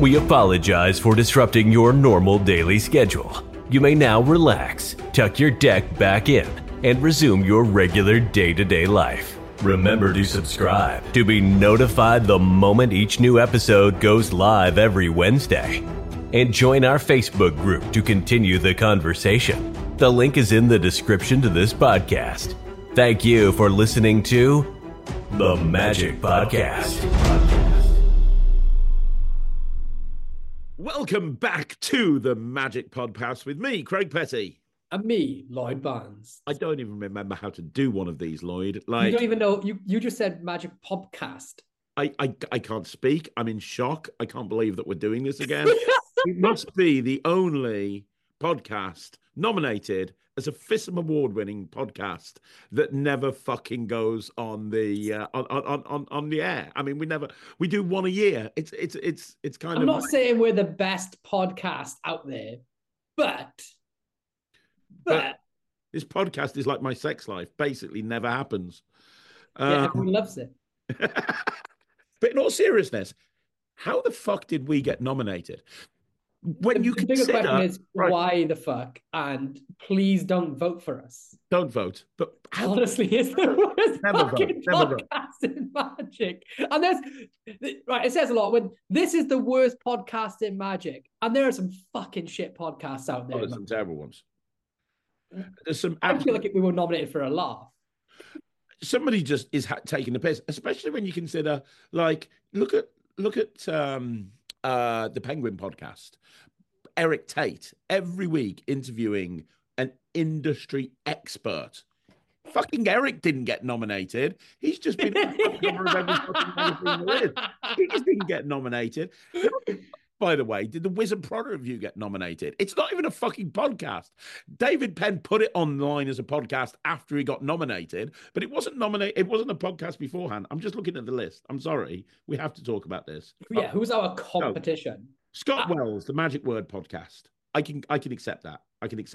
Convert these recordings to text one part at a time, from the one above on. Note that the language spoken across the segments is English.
We apologize for disrupting your normal daily schedule. You may now relax, tuck your deck back in, and resume your regular day-to-day life. Remember to subscribe to be notified the moment each new episode goes live every Wednesday. And join our Facebook group to continue the conversation. The link is in the description to this podcast. Thank you for listening to The Magic Podcast. Welcome back to The Magic Podcast with me, Craig Petty. And me, Lloyd Barnes. I don't even remember how to do one of these, Lloyd. You don't even know. You just said Magic Podcast. I can't speak. I'm in shock. I can't believe that we're doing this again. It must be the only podcast nominated as a FISM award-winning podcast that never fucking goes on the on the air. I mean, we do one a year. It's kind of. I'm not saying we're the best podcast out there, but this podcast is like my sex life. Basically, never happens. Yeah, everyone loves it. But in all seriousness, how the fuck did we get nominated? When you consider, the bigger question is why the fuck, and please don't vote for us. Don't vote. But honestly, it's the worst fucking podcast in Magic. And it says a lot when this is the worst podcast in Magic, and there are some fucking shit podcasts out there. There's some terrible ones. There's some. I feel like we were nominated for a laugh. Somebody just is taking the piss, especially when you consider, like, look at the Penguin podcast. Eric Tate every week interviewing an industry expert. Fucking Eric didn't get nominated. He's just been on the cover of every fucking magazine there is. He just didn't get nominated. By the way, did the Wizard Product Review get nominated? It's not even a fucking podcast. David Penn put it online as a podcast after he got nominated, but it wasn't nominated. It wasn't a podcast beforehand. I'm just looking at the list. I'm sorry. We have to talk about this. Yeah, who's our competition? No. Scott Wells, the Magic Word podcast. I can accept that.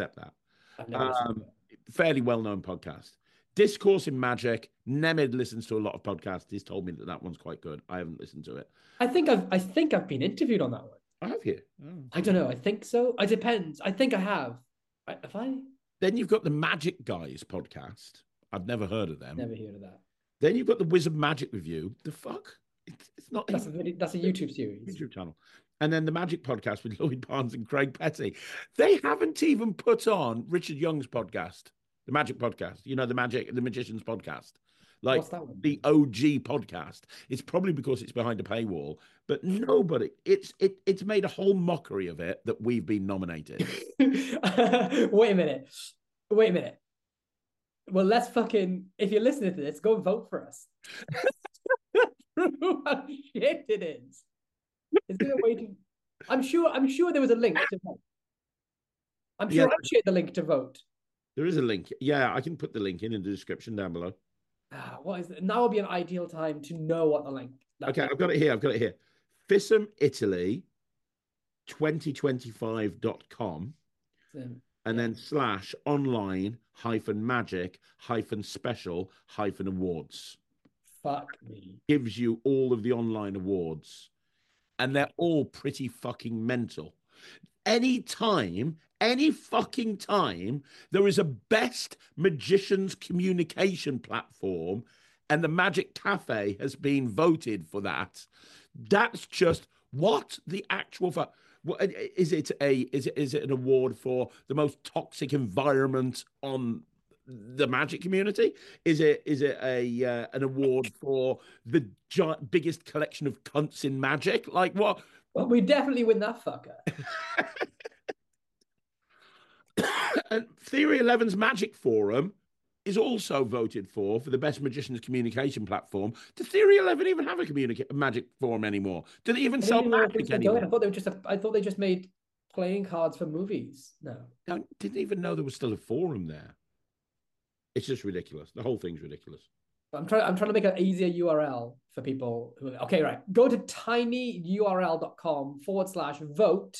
Fairly well-known podcast. Discourse in Magic. Nemid listens to a lot of podcasts. He's told me that one's quite good. I haven't listened to it. I think I've been interviewed on that one. I have you. Oh. I don't know. I think so. It depends. I think I have. Have I? Then you've got the Magic Guys podcast. I've never heard of them. Never heard of that. Then you've got the Wizard Magic Review. The fuck? It's not. That's a YouTube series. YouTube channel. And then the Magic Podcast with Lloyd Barnes and Craig Petty. They haven't even put on Richard Young's podcast, the Magic Podcast. You know, the Magician's podcast. Like the OG podcast. It's probably because it's behind a paywall, but nobody. It's made a whole mockery of it that we've been nominated. Wait a minute. Well, let's fucking. If you're listening to this, go and vote for us. How shit it is. Is there a way to? I'm sure there was a link to vote. I'm sure I shared the link to vote. There is a link. Yeah, I can put the link in the description down below. What is it? Now would be an ideal time to know what the link. Okay, I've got it here. FISM Italy 2025.com and then /online-magic-special-awards. Fuck me. Gives you all of the online awards. And they're all pretty fucking mental. Any fucking time, there is a best magician's communication platform and the Magic Cafe has been voted for that. That's just what the actual fuck. Is it an award for the most toxic environment on the Magic community? Is it an award for the biggest collection of cunts in Magic? Like what? Well, we definitely win that fucker. And Theory 11's Magic Forum is also voted for the best magician's communication platform. Does Theory 11 even have a Magic Forum anymore? Do they even sell Magic anymore? I thought they just made playing cards for movies. No, I didn't even know there was still a forum there. It's just ridiculous. The whole thing's ridiculous. I'm trying to make an easier URL for people who. Okay, right. Go to tinyurl.com/vote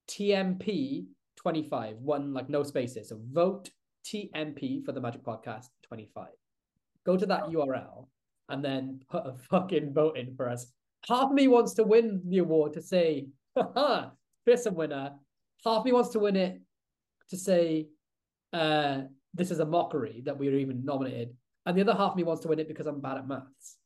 TMP25. One like no spaces. So vote TMP for the Magic Podcast 25. Go to that URL and then put a fucking vote in for us. Half of me wants to win the award to say, Fearsome winner. Half me wants to win it to say this is a mockery that we were even nominated. And the other half of me wants to win it because I'm bad at maths.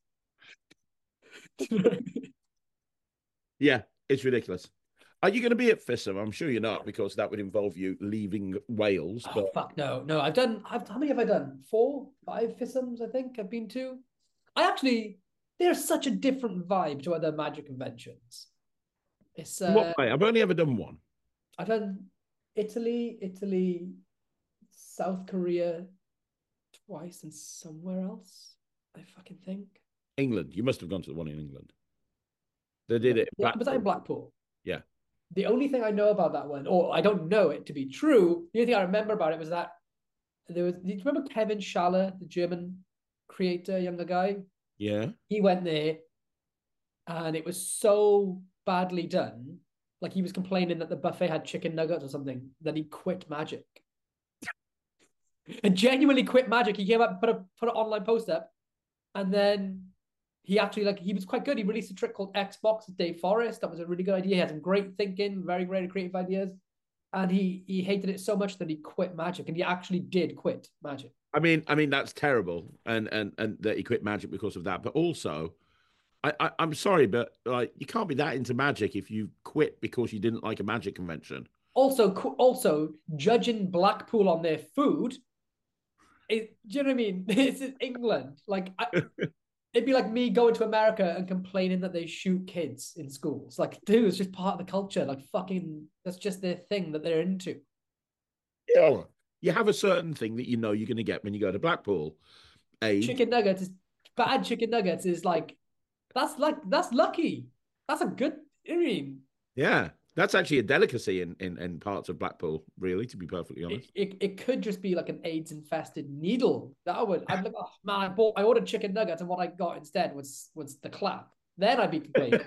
Yeah, it's ridiculous. Are you going to be at FISM? I'm sure you're not, because that would involve you leaving Wales. Oh, fuck no. How many have I done? 4, 5 FISMs, I think I've been to. They're such a different vibe to other Magic conventions. It's What way? I've only ever done one. I've done Italy, South Korea twice, and somewhere else. I fucking think. England. You must have gone to the one in England. They did it. Was I in Blackpool? Yeah. The only thing I know about that one, or I don't know it to be true, the only thing I remember about it was that do you remember Kevin Schaller, the German creator, younger guy? Yeah. He went there and it was so badly done. Like he was complaining that the buffet had chicken nuggets or something, that he quit Magic. And genuinely quit Magic. He came up, put an online post up, and then he actually, he was quite good. He released a trick called Xbox with Dave Forrest. That was a really good idea. He had some great thinking, very, very creative ideas. And he hated it so much that he quit Magic, and he actually did quit Magic. I mean that's terrible, and that he quit Magic because of that. But also, I'm sorry, but you can't be that into Magic if you quit because you didn't like a Magic convention. Also, judging Blackpool on their food, do you know what I mean? It's in England. It'd be like me going to America and complaining that they shoot kids in schools. Dude, it's just part of the culture. That's just their thing that they're into. Yeah. You have a certain thing that you know you're going to get when you go to Blackpool. Chicken nuggets bad chicken nuggets is that's lucky. That's a good, I mean. Yeah. That's actually a delicacy in parts of Blackpool, really, to be perfectly honest. It could just be like an AIDS-infested needle. I'm like, oh man, I ordered chicken nuggets, and what I got instead was the clap. Then I'd be complaining.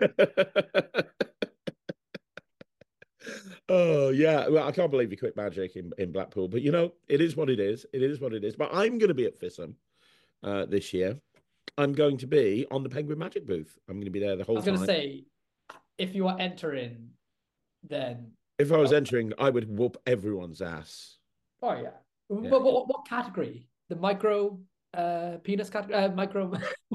Oh yeah, well, I can't believe you quit Magic in Blackpool, but it is what it is. It is what it is. But I'm going to be at FISM this year. I'm going to be on the Penguin Magic booth. I'm going to be there the whole time. I was going to say, if you are entering, then if I was entering, I would whoop everyone's ass. Oh yeah. But what category? The micro penis category? Micro.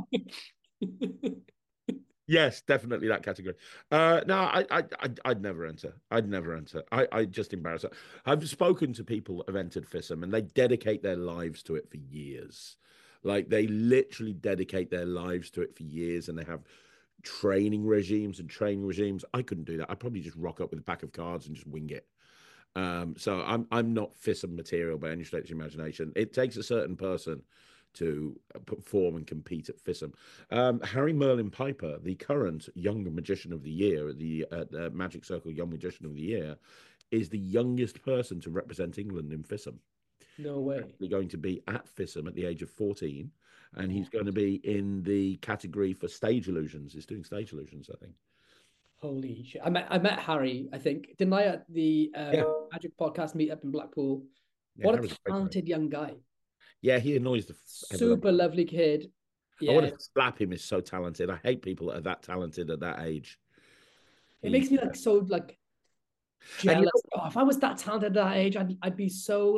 Yes, definitely that category. No, I'd never enter. I'd never enter. I just embarrass it. I've spoken to people that have entered FISM, and they dedicate their lives to it for years. They literally dedicate their lives to it for years, and they have training regimes. I couldn't do that. I'd probably just rock up with a pack of cards and just wing it. So I'm not FISM material by any stretch of imagination. It takes a certain person to perform and compete at FISM. Harry Merlin Piper, the current Young Magician of the Year, the Magic Circle Young Magician of the Year, is the youngest person to represent England in FISM. No way. He's going to be at FISM at the age of 14, and he's going to be in the category for stage illusions. He's doing stage illusions, I think. Holy shit! I met Harry, I think, didn't I, at the Magic Podcast meetup in Blackpool? Yeah, what a talented young guy. Yeah, he annoys the super lovely kid. Yeah. I want to slap him. He's so talented. I hate people that are that talented at that age. It makes me so jealous. If I was that talented at that age, I'd be so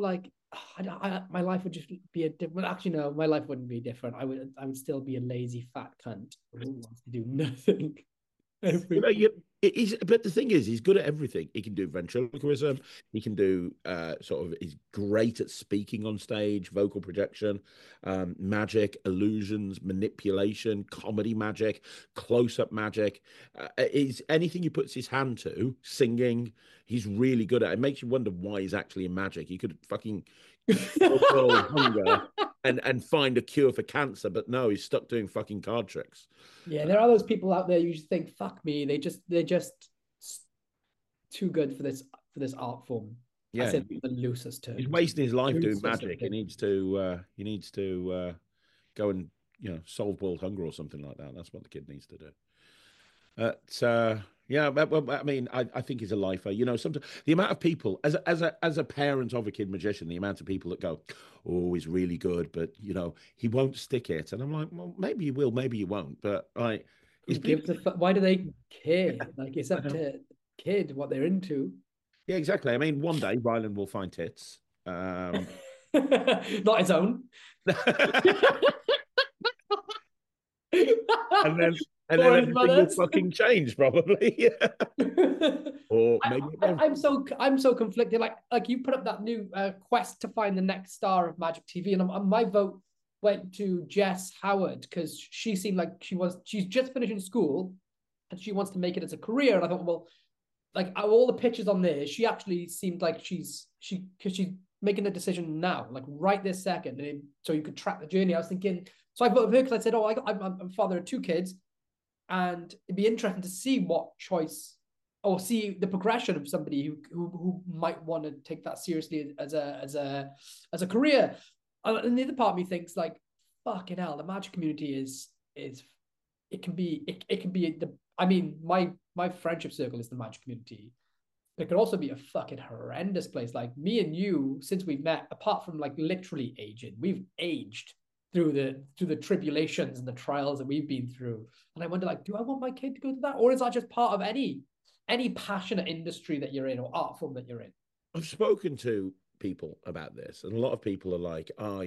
my life would just be a different. Actually, no, my life wouldn't be different. I would still be a lazy fat cunt who wants to do nothing. But the thing is, he's good at everything. He can do ventriloquism. He can do he's great at speaking on stage, vocal projection, magic, illusions, manipulation, comedy magic, close-up magic. Is anything he puts his hand to, singing, he's really good at. It makes you wonder why he's actually in magic. He could fucking hunger and find a cure for cancer, but no, he's stuck doing fucking card tricks. Yeah, there are those people out there you just think, fuck me, they're just too good for this art form. Yeah, I said the loosest term. He's wasting his life doing magic. He needs to go and solve world hunger or something like that. That's what the kid needs to do. Yeah, well, I mean, I think he's a lifer. Sometimes the amount of people, as a parent of a kid magician, the amount of people that go, "Oh, he's really good," but he won't stick it. And I'm like, well, maybe you will, maybe you won't. But why do they care? It's up to kid what they're into. Yeah, exactly. I mean, one day Ryland will find tits. Not his own. and then Or his everything will mother's. fucking change probably. Or maybe it won't. I'm so conflicted. Like you put up that new quest to find the next star of Magic TV, and my vote went to Jess Howard because she seemed like she's just finishing school and she wants to make it as a career. And I thought, well, like all the pictures on there, she actually seemed like she's making the decision now, like right this second, and so you could track the journey. I was thinking, so I voted for her because I said, I'm a father of 2 kids, and it'd be interesting to see what choice or see the progression of somebody who might want to take that seriously as a career. And the other part of me thinks like, fucking hell, the Magic community is it can be the. I mean, my friendship circle is the Magic community. But it could also be a fucking horrendous place. Like me and you, since we've met, apart from like literally aging, we've aged through the tribulations and the trials that we've been through. And I wonder, like, do I want my kid to go to that, or is that just part of any passionate industry that you're in or art form that you're in? I've spoken to people about this, and a lot of people are like, "Oh,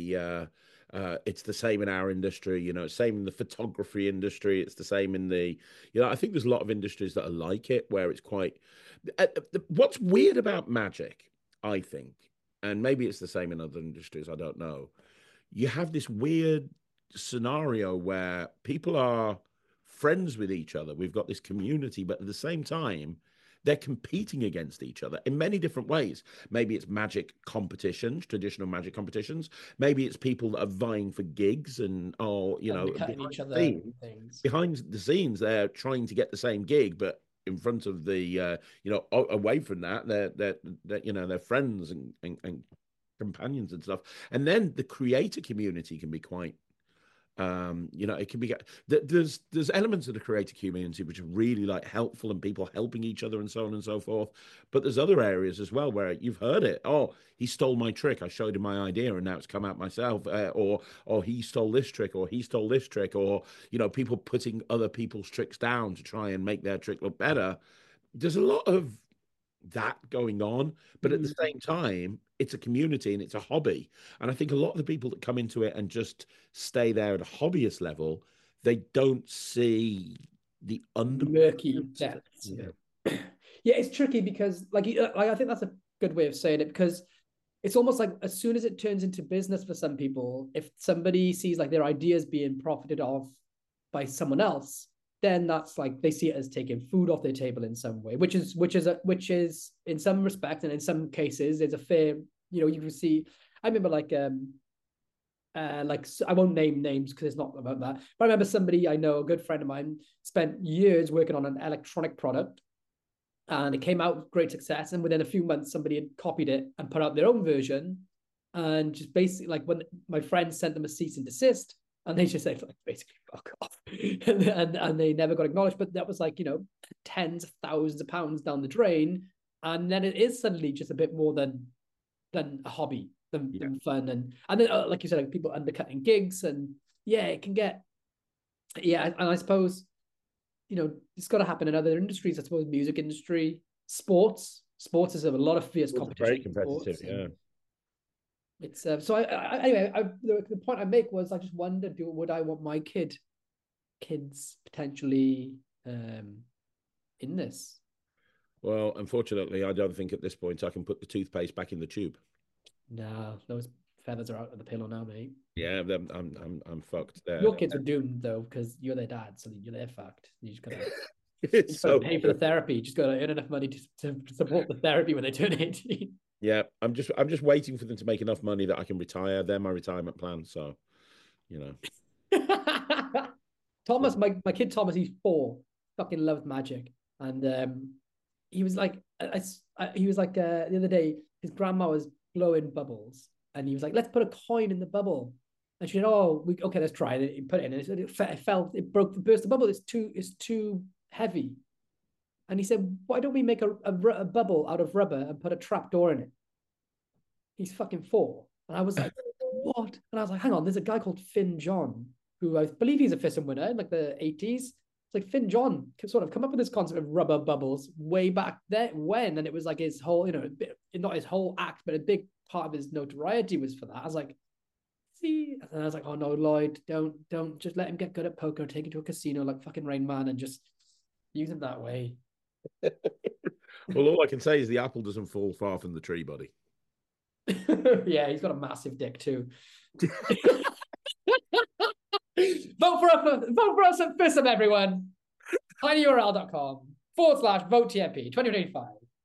it's the same in our industry. Same in the photography industry. It's the same in the, I think there's a lot of industries that are like it, where it's quite. What's weird about Magic, I think, and maybe it's the same in other industries. I don't know. You have this weird scenario where people are friends with each other. We've got this community, but at the same time, they're competing against each other in many different ways. Maybe it's Magic competitions, traditional Magic competitions. Maybe it's people that are vying for gigs and Cutting each other things. Behind the scenes, they're trying to get the same gig, but in front of the, away from that, they're friends and companions and stuff. And then the creator community can be quite it can be there's elements of the creator community which are really like helpful and people helping each other and so on and so forth, but there's other areas as well where you've heard it. Oh, he stole my trick, I showed him my idea and now it's come out myself, or he stole this trick, or he stole this trick, or people putting other people's tricks down to try and make their trick look better. There's a lot of that going on, but at the same time, it's a community and it's a hobby. And I think a lot of the people that come into it and just stay there at a hobbyist level, they don't see the murky depths. Yeah, it's tricky because like I think that's a good way of saying it, because it's almost like as soon as it turns into business for some people, if somebody sees like their ideas being profited off by someone else, then that's like they see it as taking food off their table in some way, which is in some respect and in some cases there's a fair, you can see. I remember like I won't name names because it's not about that, but I remember somebody I know, a good friend of mine, spent years working on an electronic product and it came out with great success, and within a few months somebody had copied it and put out their own version, and just basically like when my friend sent them a cease and desist, and they just said, like, basically, fuck off. and they never got acknowledged. But that was like, tens of thousands of pounds down the drain. And then it is suddenly just a bit more than a hobby, than fun. And then, like you said, like, people undercutting gigs. And yeah, it can get, and I suppose, it's got to happen in other industries. I suppose music industry, sports is a lot of fierce competition. Very competitive, yeah. It's so anyway. The point I make was I just wondered, would I want my kids potentially in this? Well, unfortunately, I don't think at this point I can put the toothpaste back in the tube. No, those feathers are out of the pillow now, mate. Yeah, I'm fucked there. Your kids are doomed though because you're their dad, so they're fucked. You just gotta pay for the therapy. You just gotta earn enough money to support the therapy when they turn 18. Yeah, I'm just waiting for them to make enough money that I can retire. They're my retirement plan. So, Thomas, my kid Thomas, he's 4, fucking loves Magic, and he was like, the other day, his grandma was blowing bubbles, and he was like, let's put a coin in the bubble, and she said, okay, let's try it. He put it in, and it burst the bubble. It's too heavy. And he said, why don't we make a bubble out of rubber and put a trap door in it? He's fucking 4. And I was like, what? And I was like, hang on, there's a guy called Finn John, who I believe he's a Fission winner in like the 80s. It's like Finn John sort of come up with this concept of rubber bubbles way back then when, and it was like his whole, not his whole act, but a big part of his notoriety was for that. I was like, see, and I was like, oh no, Lloyd, don't just let him get good at poker, take him to a casino like fucking Rain Man and just use him that way. Well, all I can say is the apple doesn't fall far from the tree, buddy. Yeah, he's got a massive dick too. Vote for us at FISM, everyone. tinyurl.com/vote-TMP 2025.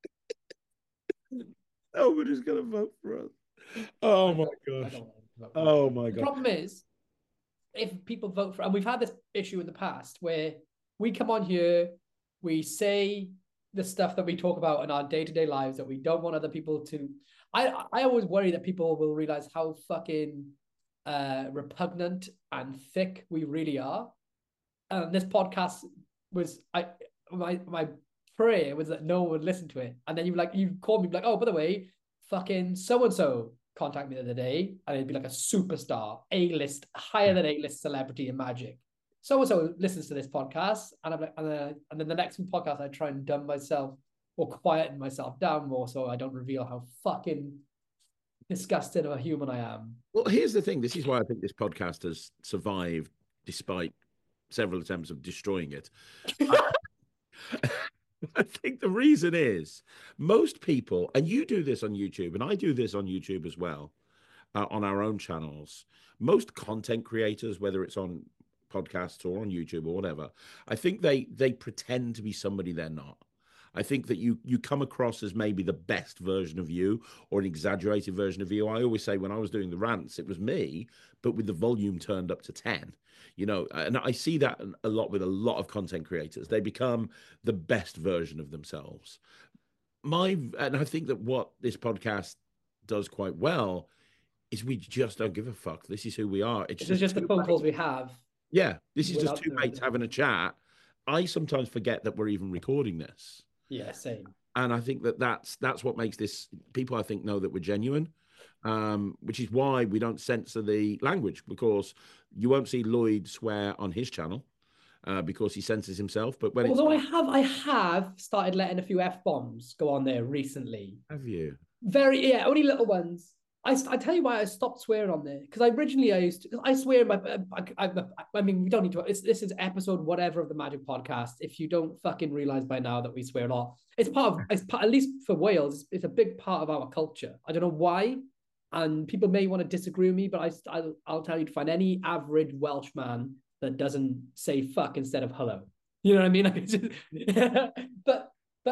Nobody's going to vote for us. Oh my gosh. Oh my God. The problem is, if people vote for, and we've had this issue in the past where we come on here, we say the stuff that we talk about in our day-to-day lives that we don't want other people to. I always worry that people will realize how fucking repugnant and thick we really are. And this podcast was my prayer was that no one would listen to it. And then you called me like, oh, by the way, fucking so-and-so contact me the other day, and it'd be like a superstar, A-list, higher than A-list celebrity in Magic. So-and-so listens to this podcast, and I'm like, and then the next podcast I try and dumb myself or quieten myself down more so I don't reveal how fucking disgusting of a human I am. Well, here's the thing. This is why I think this podcast has survived despite several attempts of destroying it. I think the reason is most people, and you do this on YouTube, and I do this on YouTube as well, on our own channels. Most content creators, whether it's on podcasts or on YouTube or whatever, I think they pretend to be somebody they're not. I think that you come across as maybe the best version of you or an exaggerated version of you. I always say when I was doing the rants, it was me, but with the volume turned up to 10. And I see that a lot with a lot of content creators. They become the best version of themselves. And I think that what this podcast does quite well is we just don't give a fuck. This is who we are. It's just the phone calls we have. Yeah, this is just two mates having a chat. I sometimes forget that we're even recording this. Yeah, same. And I think that's what makes this. People, I think, know that we're genuine, which is why we don't censor the language, because you won't see Lloyd swear on his channel because he censors himself. But when although I have started letting a few F-bombs go on there recently. Have you? Only little ones. I tell you why I stopped swearing on there, because I swear in my I mean, we don't need to, this is episode whatever of the Magic Podcast. If you don't fucking realize by now that we swear a lot, it's part, at least for Wales, it's a big part of our culture. I don't know why, and people may want to disagree with me, but I'll tell you to find any average Welshman that doesn't say fuck instead of hello. You know what I mean? Like, but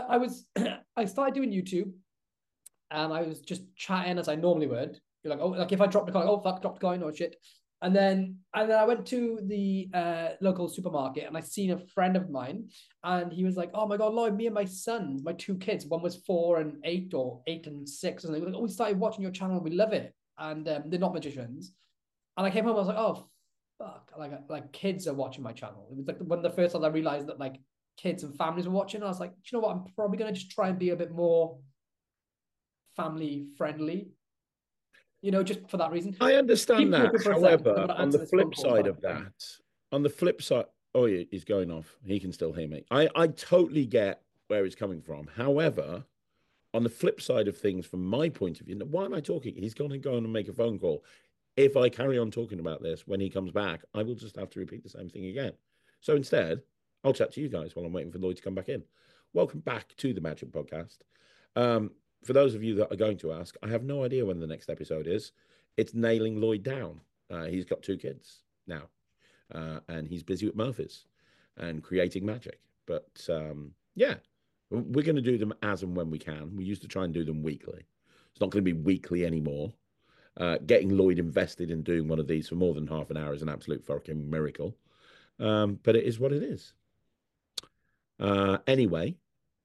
I started doing YouTube. And I was just chatting as I normally would. You're like, oh, like if I dropped the coin, oh fuck, dropped the coin, oh shit. And then I went to the local supermarket and I seen a friend of mine, and he was like, oh my God, Lloyd, me and my sons, my two kids, one was 4 and 8 or 8 and 6. And they were like, oh, we started watching your channel, we love it. And they're not magicians. And I came home, I was like, oh fuck, like kids are watching my channel. It was like one of the first times I realized that like kids and families were watching. I was like, do you know what? I'm probably gonna just try and be a bit more family friendly, just for that reason. I understand that. However, on the flip side of that, oh, yeah, he's going off. He can still hear me. I totally get where he's coming from. However, on the flip side of things, from my point of view, why am I talking? He's going to go and make a phone call. If I carry on talking about this when he comes back, I will just have to repeat the same thing again. So instead, I'll chat to you guys while I'm waiting for Lloyd to come back in. Welcome back to the Magic Podcast. For those of you that are going to ask, I have no idea when the next episode is. It's nailing Lloyd down. He's got 2 kids now, and he's busy with Murphys and creating magic. But yeah, we're going to do them as and when we can. We used to try and do them weekly. It's not going to be weekly anymore. Getting Lloyd invested in doing one of these for more than half an hour is an absolute fucking miracle. But it is what it is. Anyway.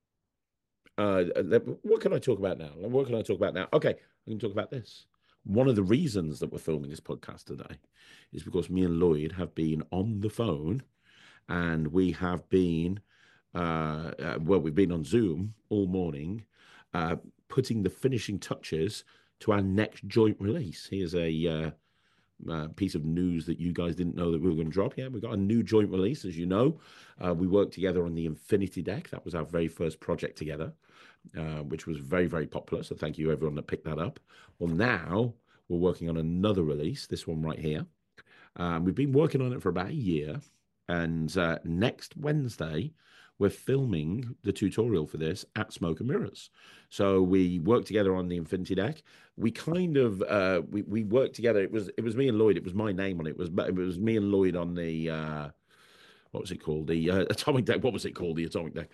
What can I talk about now? Okay, I can talk about this. One of the reasons that we're filming this podcast today is because me and Lloyd have been on the phone, and we have been, we've been on Zoom all morning, putting the finishing touches to our next joint release. He is a piece of news that you guys didn't know that we were going to drop. Yeah, we got a new joint release, as you know. We worked together on the Infinity Deck. That was our very first project together, which was very, very popular. So thank you everyone that picked that up. Well, now we're working on another release, this one right here. We've been working on it for about a year. And next Wednesday, we're filming the tutorial for this at Smoke and Mirrors. So we worked together on the Infinity Deck. We kind of we worked together. It was me and Lloyd. It was my name on it. It was me and Lloyd on the what was it called? The Atomic Deck. What was it called? The Atomic Deck.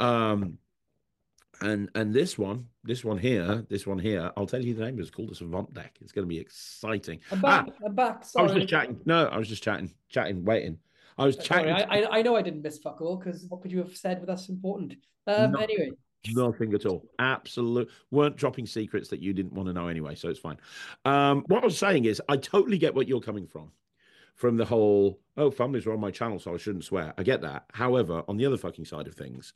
And this one here, I'll tell you the name. It's called the Savant Deck. It's going to be exciting. I'm back. Sorry. I was just chatting. No, I was just chatting, waiting. I was chatting. Sorry, I know I didn't miss fuck all, because what could you have said that's important? Anyway. Nothing at all. Absolute. Weren't dropping secrets that you didn't want to know anyway, so it's fine. What I was saying is, I totally get what you're coming from the whole, oh, families are on my channel, so I shouldn't swear. I get that. However, on the other fucking side of things,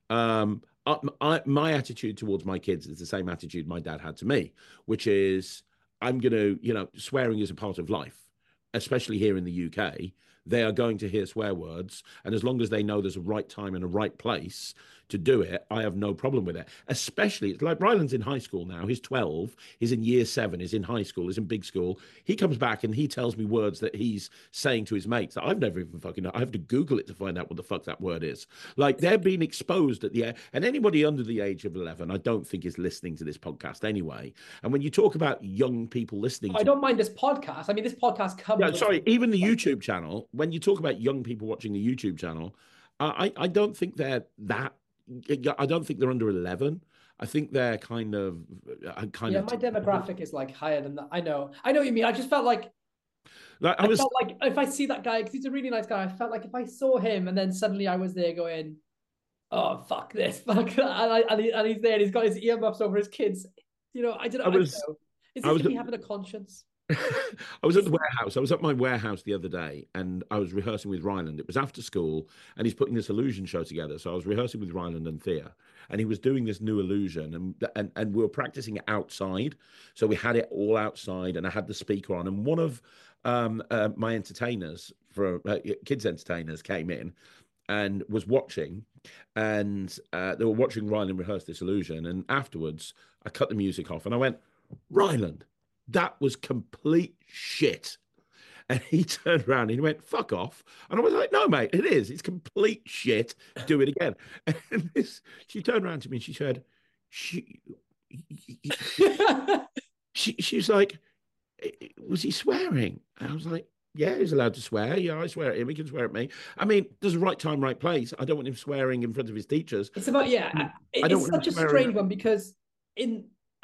my attitude towards my kids is the same attitude my dad had to me, which is, I'm going to, swearing is a part of life, especially here in the UK. They are going to hear swear words. And as long as they know there's a right time and a right place to do it, I have no problem with it. Especially, it's like Ryland's in high school now. He's 12. He's in year 7. He's in high school. He's in big school. He comes back and he tells me words that he's saying to his mates that I've never even fucking know. I have to Google it to find out what the fuck that word is. Like, they're being exposed at the end. And anybody under the age of 11, I don't think is listening to this podcast anyway. And when you talk about young people listening, I don't mind this podcast. I mean, this podcast comes. Yeah, sorry, even the YouTube channel. When you talk about young people watching the YouTube channel, I don't think they're that. I don't think they're under 11. I think they're kind of. My demographic is like higher than that. I know what you mean. I just felt like. I felt like if I see that guy, because he's a really nice guy, I felt like if I saw him and then suddenly I was there going, oh, fuck this, fuck that. And he's there and he's got his earmuffs over his kids. I don't know. Is this me having a conscience? I was at the warehouse. I was at my warehouse the other day and I was rehearsing with Ryland. It was after school and he's putting this illusion show together. So I was rehearsing with Ryland and Thea and he was doing this new illusion and we were practicing it outside. So we had it all outside and I had the speaker on and one of my entertainers for kids entertainers came in and was watching and they were watching Ryland rehearse this illusion. And afterwards I cut the music off and I went, Ryland, that was complete shit. And he turned around and he went, fuck off. And I was like, no, mate, it is. It's complete shit. Do it again. And she turned around to me and she said, she's like, was he swearing? And I was like, yeah, he's allowed to swear. Yeah, I swear at him. He can swear at me. I mean, there's a right time, right place. I don't want him swearing in front of his teachers. It's about, it's such a strange one because in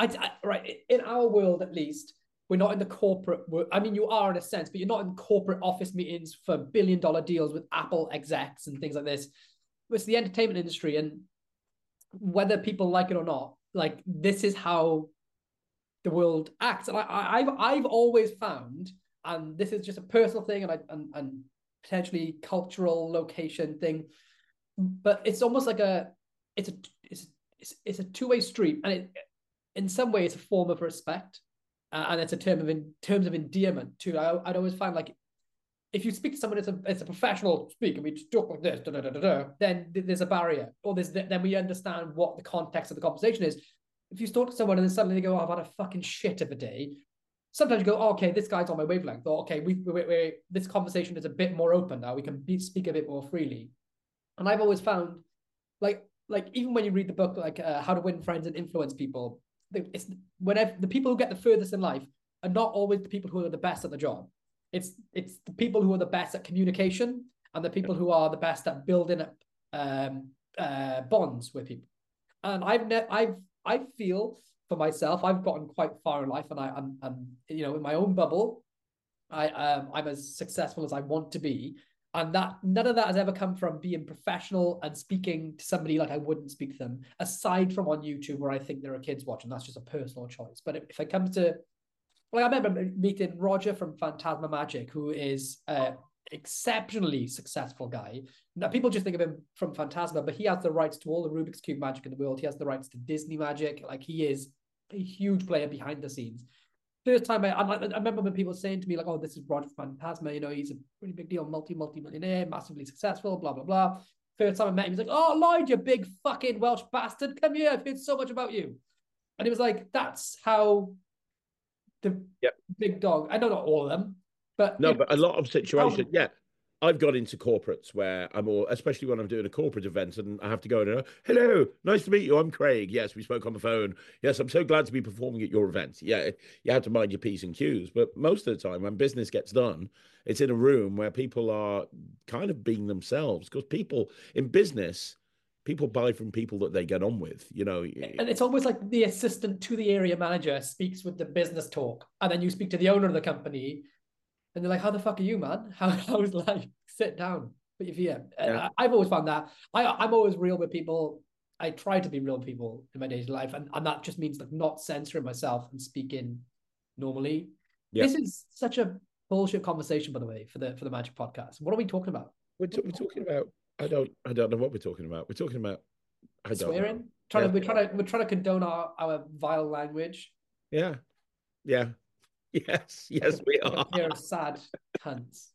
our world, at least, we're not in the corporate world. I mean, you are in a sense, but you're not in corporate office meetings for billion-dollar deals with Apple execs and things like this. It's the entertainment industry, and whether people like it or not, like this is how the world acts. And I've always found, and this is just a personal thing, and potentially cultural location thing, but it's almost like it's a two-way street, and it. In some way, it's a form of respect, and it's a terms of endearment too. I'd always find like if you speak to someone, it's a professional speak, and we talk like this, then there's a barrier, or then we understand what the context of the conversation is. If you talk to someone and then suddenly they go, oh, I've had a fucking shit of a day. Sometimes you go, oh, okay, this guy's on my wavelength, or okay, this conversation is a bit more open now. We can speak a bit more freely, and I've always found like even when you read the book like How to Win Friends and Influence People. It's whenever the people who get the furthest in life are not always the people who are the best at the job. It's the people who are the best at communication and the people who are the best at building up bonds with people. And I feel for myself, I've gotten quite far in life, and I'm in my own bubble, I'm as successful as I want to be. And that none of that has ever come from being professional and speaking to somebody like I wouldn't speak to them, aside from on YouTube where I think there are kids watching. That's just a personal choice. But if it comes to, I remember meeting Roger from Phantasma Magic, who is an exceptionally successful guy. Now, people just think of him from Phantasma, but he has the rights to all the Rubik's Cube magic in the world. He has the rights to Disney magic. Like, he is a huge player behind the scenes. first time I remember when people saying to me like, "Oh, this is Roger Phantasma. You know, he's a pretty big deal, multi-millionaire, massively successful, blah blah blah." First time I met him, he's like, "Oh, Lloyd, you big fucking Welsh bastard, come here. I've heard so much about you." And it was like, that's how the big dog. I know not all of them, but No, but a lot of situations, how, yeah. I've got into corporates where I'm all, especially when I'm doing a corporate event and I have to go in and, hello, nice to meet you. I'm Craig. Yes, we spoke on the phone. Yes, I'm so glad to be performing at your event. Yeah, you have to mind your P's and Q's. But most of the time, when business gets done, it's in a room where people are kind of being themselves. Because people in business, people buy from people that they get on with, you know. and it's almost like the assistant to the area manager speaks with the business talk, and then you speak to the owner of the company, and they're like, "How the fuck are you, man? How's life? Sit down, put your feet up." Yeah. I've always found that I'm always real with people. I try to be real with people in my daily life, and that just means like not censoring myself and speaking normally. Yeah. This is such a bullshit conversation, by the way, for the Magic Podcast. What are we talking about? We're talking about, I don't know what we're talking about. We're talking about, I don't Swearing. know. We're trying to condone our vile language. Yeah. Yeah. Yes, we Like are. a pair of sad cunts.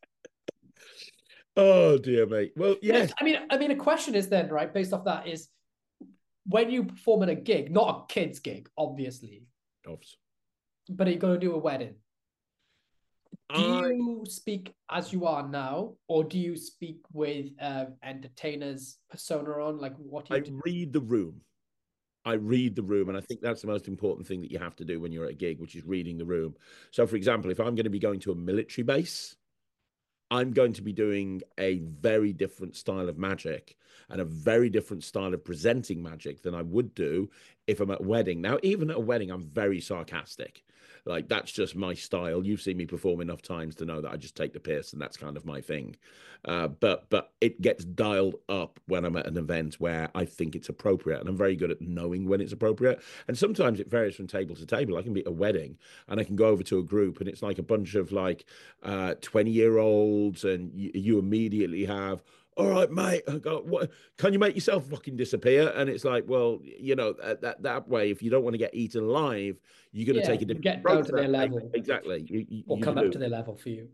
Oh dear, mate. Well, yes. I mean, a question is then, right, based off that, is when you perform at a gig, not a kid's gig, obviously, but you're going to do a wedding. Do you speak as you are now, or do you speak with entertainers persona on? Like, what do you do? read the room. I read the room, and I think that's the most important thing that you have to do when you're at a gig, which is reading the room. So, for example, if I'm going to be going to a military base, I'm going to be doing a very different style of magic and a very different style of presenting magic than I would do if I'm at a wedding. Now, even at a wedding, I'm very sarcastic. Like, that's just my style. You've seen me perform enough times to know that I just take the piss, and that's kind of my thing. But it gets dialed up when I'm at an event where I think it's appropriate, and I'm very good at knowing when it's appropriate. And sometimes it varies from table to table. I can be at a wedding and I can go over to a group, and it's like a bunch of like 20-year-olds, and you immediately have, all right, mate, what, can you make yourself fucking disappear? And it's like, well, you know, that way, if you don't want to get eaten alive, you're going to take a different get down to their level. Exactly. Or come up to their level for you.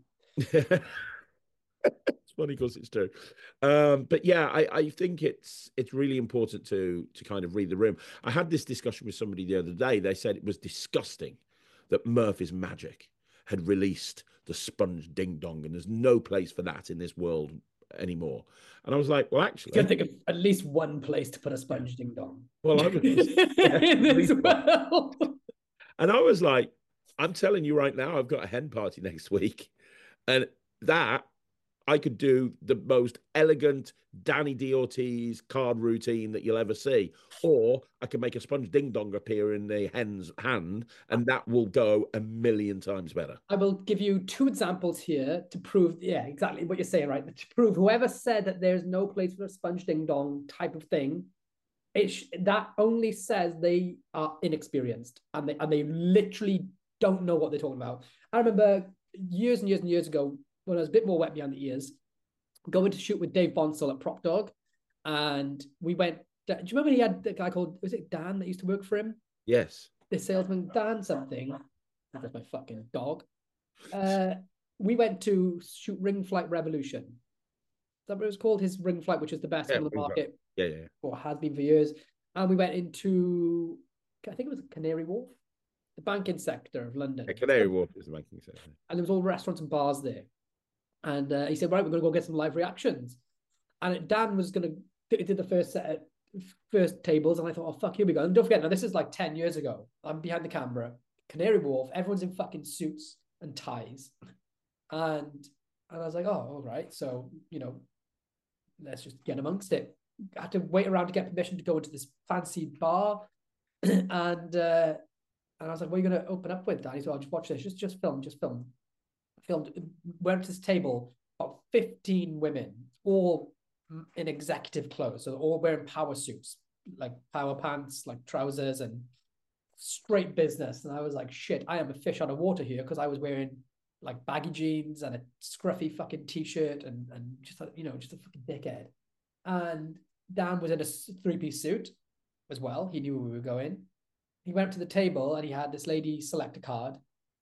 It's funny because it's true. But yeah, I think it's really important to kind of read the room. I had this discussion with somebody the other day. They said it was disgusting that Murphy's Magic had released the Sponge Ding Dong, and there's no place for that in this world anymore. And I was like, well, actually, you can think of at least one place to put a Sponge Ding Dong. Well, I was in this world. And I was like, I'm telling you right now, I've got a hen party next week, and that I could do the most elegant Danny D. Ortiz card routine that you'll ever see. Or I can make a Sponge Ding Dong appear in the hen's hand, and that will go a million times better. I will give you two examples here to prove, yeah, exactly what you're saying, right? To prove whoever said that there's no place for a Sponge Ding Dong type of thing, that only says they are inexperienced, and they literally don't know what they're talking about. I remember years and years and years ago, when I was a bit more wet behind the ears, going to shoot with Dave Bonsall at Prop Dog. And we went, do you remember he had the guy called, was it Dan that used to work for him? Yes. The salesman, Dan something. That's my fucking dog. We went to shoot Ring Flight Revolution. Is that what it was called? His Ring Flight, which is the best on the market. Yeah. Or has been for years. And we went into, I think it was Canary Wharf, the banking sector of London. Yeah, Canary Wharf is the banking sector. And there was all restaurants and bars there. And he said, right, we're going to go get some live reactions. And Dan was going to do the first tables. And I thought, oh, fuck, here we go. And don't forget, now this is like 10 years ago. I'm behind the camera, Canary Wharf, everyone's in fucking suits and ties. And I was like, oh, all right. So, you know, let's just get amongst it. I had to wait around to get permission to go into this fancy bar. And I was like, what are you going to open up with, Dan? He said, oh, just watch this. Just film. Filmed, went to this table, about 15 women, all in executive clothes. So all wearing power suits, like power pants, like trousers, and straight business. And I was like, shit, I am a fish out of water here, because I was wearing like baggy jeans and a scruffy fucking t-shirt and just a, you know, just a fucking dickhead. And Dan was in a 3-piece suit as well. He knew where we were going. He went up to the table and he had this lady select a card.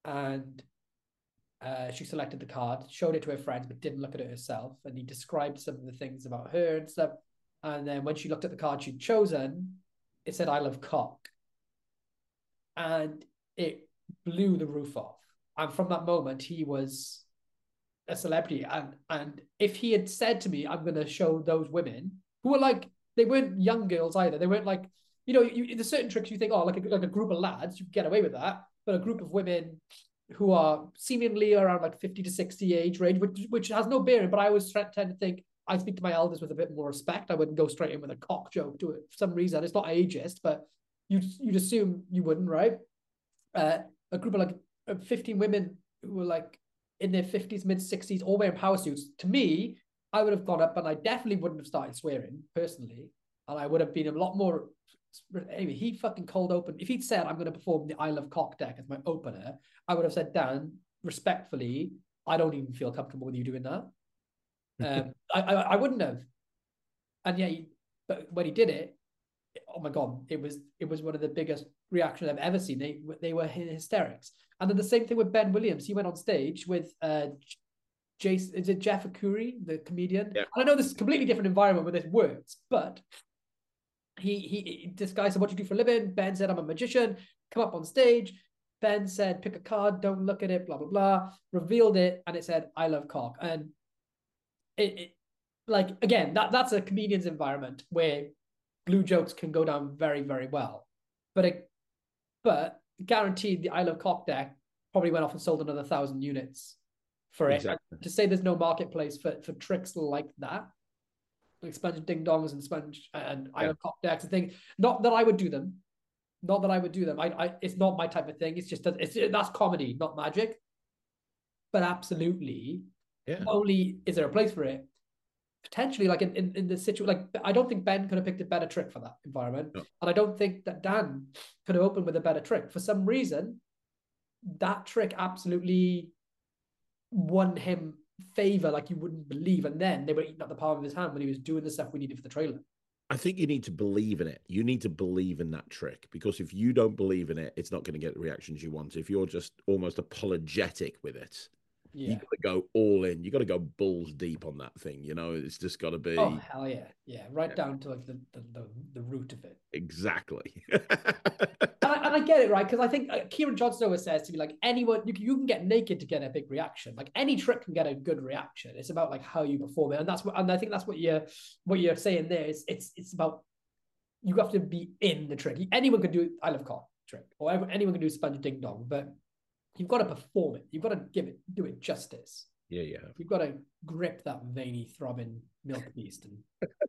and she selected the card, showed it to her friends, but didn't look at it herself. And he described some of the things about her and stuff. And then when she looked at the card she'd chosen, it said, "I love cock." And it blew the roof off. And from that moment, he was a celebrity. And if he had said to me, "I'm going to show those women," who were like, they weren't young girls either. They weren't like, there's certain tricks you think, oh, like a group of lads, you can get away with that. But a group of women who are seemingly around like 50 to 60 age range, which has no bearing, but I always tend to think I speak to my elders with a bit more respect. I wouldn't go straight in with a cock joke to it for some reason. It's not ageist, but you'd assume you wouldn't, right? A group of like 15 women who were like in their 50s, mid 60s, all wearing power suits. To me, I would have gone up and I definitely wouldn't have started swearing personally. And I would have been a lot more. Anyway, he fucking cold open. If he'd said, "I'm going to perform the I Love Cock deck as my opener," I would have said, "Dan, respectfully, I don't even feel comfortable with you doing that." I wouldn't have. And yeah, but when he did it, oh my God, it was one of the biggest reactions I've ever seen. They were in hysterics. And then the same thing with Ben Williams. He went on stage with Jason, is it Jeff Akuri, the comedian? Yeah. And I know this is a completely different environment where this works, but this guy said, "What do you do for a living?" Ben said, "I'm a magician." Come up on stage. Ben said, "Pick a card, don't look at it, blah, blah, blah." Revealed it, and it said, "I love cock." And it like, again, that's a comedian's environment where blue jokes can go down very, very well. But guaranteed the I Love Cock deck probably went off and sold another 1,000 units for it. Exactly. To say there's no marketplace for tricks like that, like sponge ding dongs and I Love Cock decks and things. Not that I would do them. Not that I would do them. It's not my type of thing. It's just that's comedy, not magic. But absolutely, not only is there a place for it, potentially like in the situation, like I don't think Ben could have picked a better trick for that environment. No. And I don't think that Dan could have opened with a better trick. For some reason, that trick absolutely won him favor like you wouldn't believe. And then they were eating up the palm of his hand when he was doing the stuff we needed for the trailer. I think you need to believe in it. You need to believe in that trick, because if you don't believe in it, it's not going to get the reactions you want. If you're just almost apologetic with it, you got to go all in. You got to go balls deep on that thing. It's just got to be. Oh hell yeah, right down to like the root of it. Exactly. And I get it, right? Because I think Kieran Johnson always says to me, like, anyone you can get naked to get a big reaction. Like any trick can get a good reaction. It's about like how you perform it, and I think that's what you're saying there. It's about you have to be in the trick. Anyone can do I Love Cock trick, or anyone can do sponge ding dong, but you've got to perform it. You've got to do it justice. Yeah. You've got to grip that veiny, throbbing milk beast. And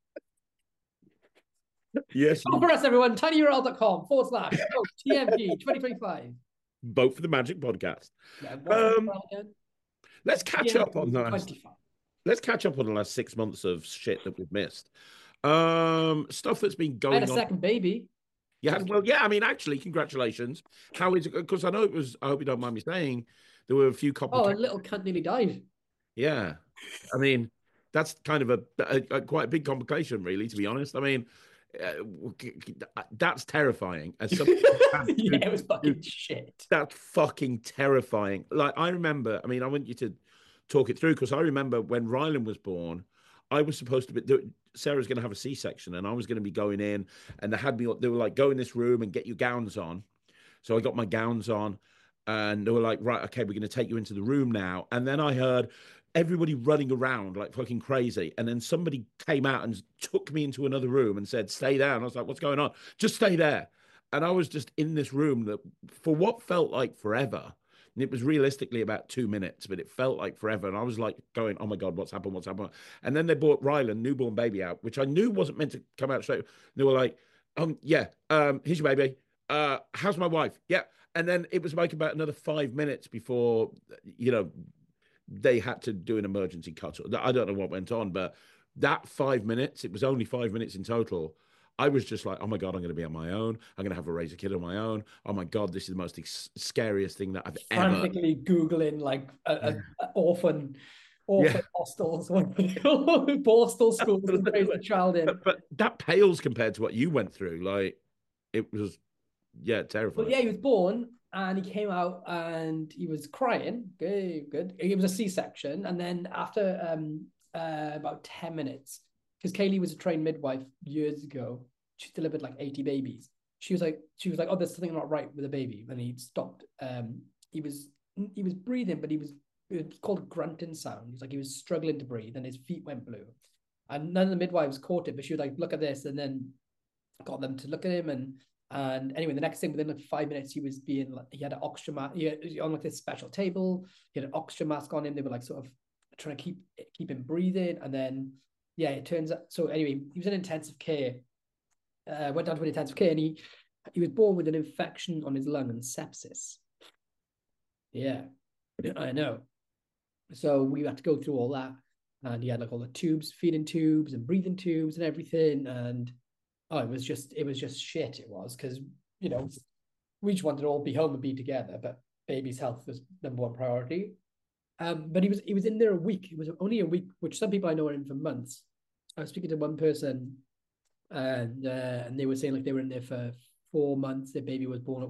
yes. Vote for us, everyone. tinyurl.com/TMP 2025. Vote for the Magic Podcast. Yeah, let's catch TMP up on the last. 25. Let's catch up on the last 6 months of shit that we've missed. Stuff that's been I going had on. a second baby. Yeah, well, yeah. I mean, actually, congratulations. How is it? Because I know it was. I hope you don't mind me saying there were a few Oh, a complications. little cunt nearly died. Yeah, I mean, that's kind of a quite a big complication, really. To be honest, I mean, that's terrifying. As somebody Yeah, it was fucking shit. That's fucking terrifying. Like, I remember. I mean, I want you to talk it through, because I remember when Rylan was born, I was supposed to be. Sarah's going to have a C-section, and I was going to be going in, and they were like, "Go in this room and get your gowns on." So I got my gowns on, and they were like, "Right, okay, we're going to take you into the room now." And then I heard everybody running around like fucking crazy. And then somebody came out and took me into another room and said, "Stay there." And I was like, "What's going on?" "Just stay there." And I was just in this room that for what felt like forever. And it was realistically about 2 minutes, but it felt like forever. And I was like going, "Oh my God, what's happened? What's happened?" And then they brought Rylan, newborn baby, out, which I knew wasn't meant to come out straight. They were like, here's your baby. How's my wife?" Yeah. And then it was like about another 5 minutes before, they had to do an emergency cut. I don't know what went on, but that 5 minutes, it was only 5 minutes in total. I was just like, "Oh my God, I'm going to be on my own. I'm going to have a raise a kid on my own. Oh my God, this is the most scariest thing that I've ever." Frantically Googling like orphan hostels, postal schools to raise a child in. But that pales compared to what you went through. Like, it was, terrifying. Well, yeah, he was born and he came out and he was crying. Okay, good. It was a C-section, and then after about 10 minutes, because Kaylee was a trained midwife years ago, she delivered like 80 babies. She was like, oh, there's something not right with the baby, and he stopped. He was breathing, but it was called grunting sound. He's like he was struggling to breathe, and his feet went blue. And none of the midwives caught it, but she was like, look at this, and then got them to look at him, and anyway, the next thing, within like 5 minutes, he had an oxygen mask. He had, on like this special table. He had an oxygen mask on him. They were like sort of trying to keep him breathing. And then, yeah, it turns out. So anyway, he was in intensive care. Went down to an intensive care, and he was born with an infection on his lung and sepsis. Yeah, I know. So we had to go through all that, and he had like all the tubes, feeding tubes and breathing tubes and everything, and oh, it was just shit. It was because we just wanted to all be home and be together, but baby's health was number one priority. But he was in there a week. It was only a week, which some people I know are in for months. I was speaking to one person, and they were saying like they were in there for 4 months. Their baby was born at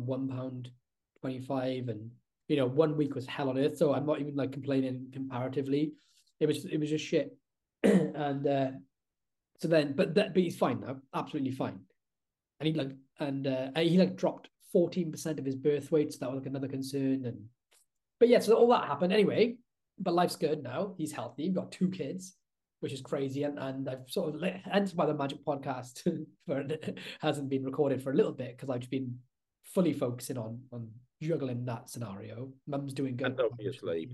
£1.25, and 1 week was hell on earth. So I'm not even like complaining comparatively. It was just shit, and so then, but he's fine now, absolutely fine. And he dropped 14% of his birth weight, so that was like another concern. But yeah, so all that happened anyway. But life's good now. He's healthy. We've got 2 kids, which is crazy. And I've sort of, hence why the Magic podcast hasn't been recorded for a little bit, because I've just been fully focusing on juggling that scenario. Mum's doing good. And obviously,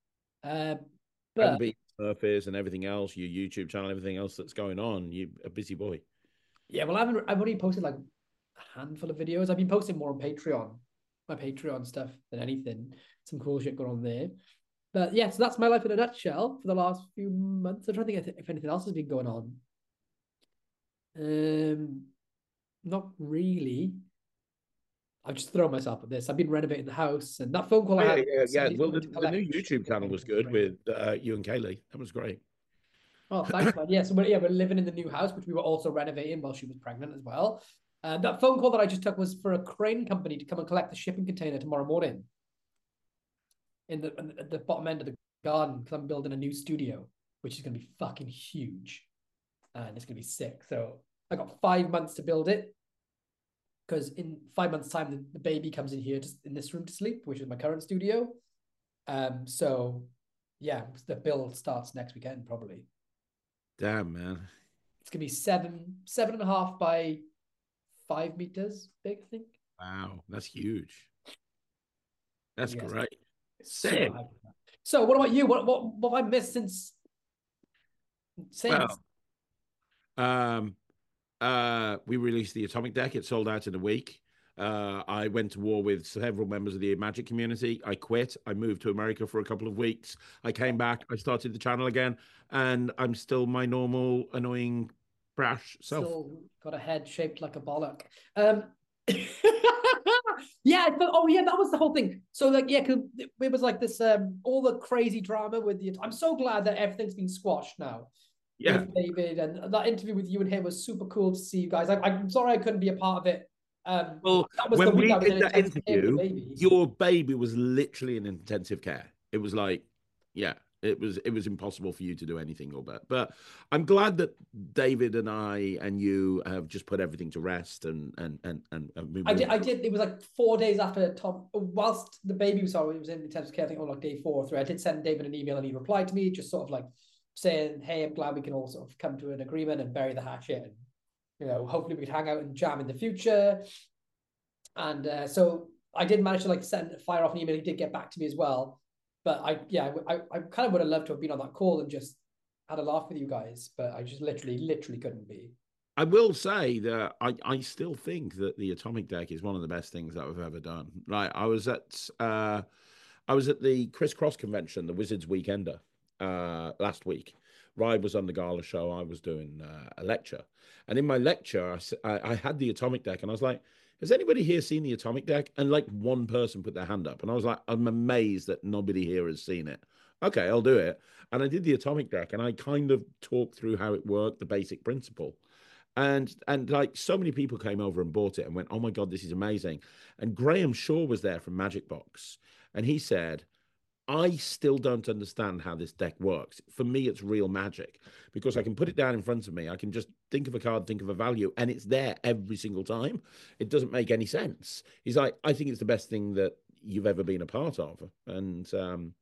but and Murphys and everything else, your YouTube channel, everything else that's going on, you're a busy boy. Yeah, well, I've only posted like a handful of videos. I've been posting more on Patreon, my Patreon stuff, than anything. Some cool shit going on there. But yeah, so that's my life in a nutshell for the last few months. I'm trying to think if anything else has been going on. Not really. I've just thrown myself at this. I've been renovating the house, and that phone call I had. Yeah. Well, the new YouTube channel was good with you and Kaylee. That was great. Oh, thanks, man. Yeah, so we're living in the new house, which we were also renovating while she was pregnant as well. That phone call that I just took was for a crane company to come and collect the shipping container tomorrow morning at the bottom end of the garden, because I'm building a new studio, which is going to be fucking huge, and it's going to be sick. So I got 5 months to build it, because in 5 months' time, the baby comes in here, just in this room to sleep, which is my current studio. So yeah, the build starts next weekend probably. Damn, man. It's gonna be 7.5 by 5 meters big, I think. Wow, that's huge. That's great. So what about you? What have I missed since? Well, we released the Atomic Deck. It sold out in a week. I went to war with several members of the Magic community. I quit. I moved to America for a couple of weeks. I came back. I started the channel again, and I'm still my normal, annoying, brash self. Still got a head shaped like a bollock. Yeah, oh yeah, that was the whole thing. So like, yeah, because it was like this, all the crazy drama with the. I'm so glad that everything's been squashed now. Yeah, with David, and that interview with you and him was super cool to see you guys. I'm sorry I couldn't be a part of it. Well, that was when we did that interview, your baby was literally in intensive care. It was like, yeah, it was impossible for you to do anything or but I'm glad that David and I and you have just put everything to rest and I did. It was like 4 days after Tom, whilst the baby was in intensive care, I think on like day 4 or 3. I did send David an email, and he replied to me, just sort of like saying, hey, I'm glad we can all sort of come to an agreement and bury the hatchet, and hopefully we could hang out and jam in the future. And so I did manage to like fire off an email. He did get back to me as well. But I kind of would have loved to have been on that call and just had a laugh with you guys, but I just literally couldn't be. I will say that I still think that the Atomic Deck is one of the best things that I've ever done. Right, I was at the Criss Cross convention, the Wizards Weekender, last week. Ryan was on the gala show. I was doing a lecture, and in my lecture, I had the Atomic Deck, and I was like, has anybody here seen the Atomic Deck? And like one person put their hand up, and I was like, I'm amazed that nobody here has seen it. Okay, I'll do it. And I did the Atomic Deck, and I kind of talked through how it worked, the basic principle. And like so many people came over and bought it and went, "Oh my God, this is amazing." And Graham Shaw was there from Magic Box, and he said, I still don't understand how this deck works. For me, it's real magic because I can put it down in front of me. I can just think of a card, think of a value, and it's there every single time. It doesn't make any sense. He's like, I think it's the best thing that you've ever been a part of. And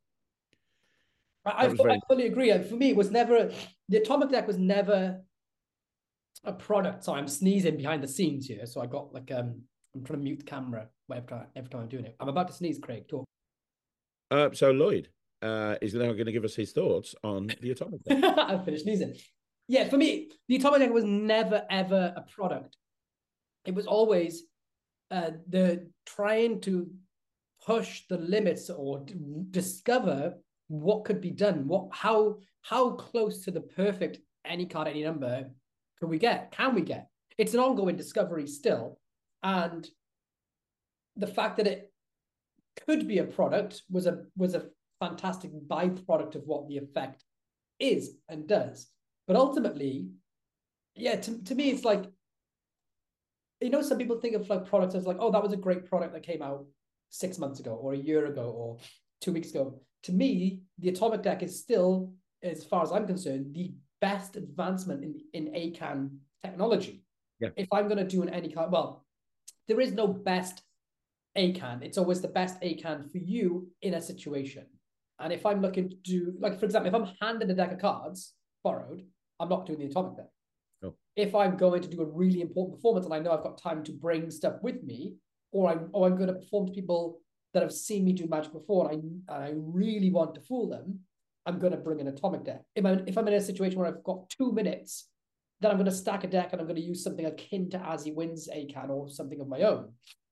I, that was very. I fully agree. And for me, it was never the Atomic Deck was never a product. So I'm sneezing behind the scenes here. So I got like I'm trying to mute the camera every time I'm doing it. I'm about to sneeze, Craig. Talk. So Lloyd is now going to give us his thoughts on the Atomic Deck. I finished sneezing. Yeah, for me, the Atomic Deck was never ever a product. It was always the trying to push the limits or discover what could be done. How close to the perfect any card, any number can we get? Can we get? It's an ongoing discovery still, and the fact that it could be a product was a fantastic byproduct of what the effect is and does. But ultimately, yeah, to me, it's like, some people think of like products as like, oh, that was a great product that came out 6 months ago or a year ago or 2 weeks ago. To me, the Atomic Deck is still, as far as I'm concerned, the best advancement in ACAN technology. Yeah. If I'm going to do an any card, well, there is no best ACAN. It's always the best ACAN for you in a situation. And if I'm looking to do, like, for example, if I'm handed a deck of cards borrowed, I'm not doing the Atomic Deck. Oh. If I'm going to do a really important performance and I know I've got time to bring stuff with me, or I'm going to perform to people that have seen me do Magic before and I really want to fool them, I'm going to bring an Atomic Deck. If I'm in a situation where I've got 2 minutes, then I'm going to stack a deck and I'm going to use something akin to As He Wins ACAN or something of my own.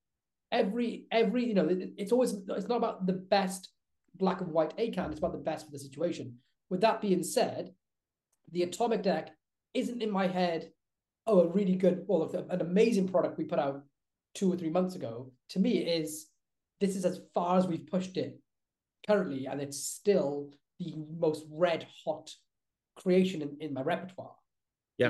It's not about the best black and white ACAN, it's about the best for the situation. With that being said, the Atomic Deck isn't in my head, oh, a really good, well, an amazing product we put out 2 or 3 months ago. To me, this is as far as we've pushed it currently, and it's still the most red hot creation in my repertoire. Yeah.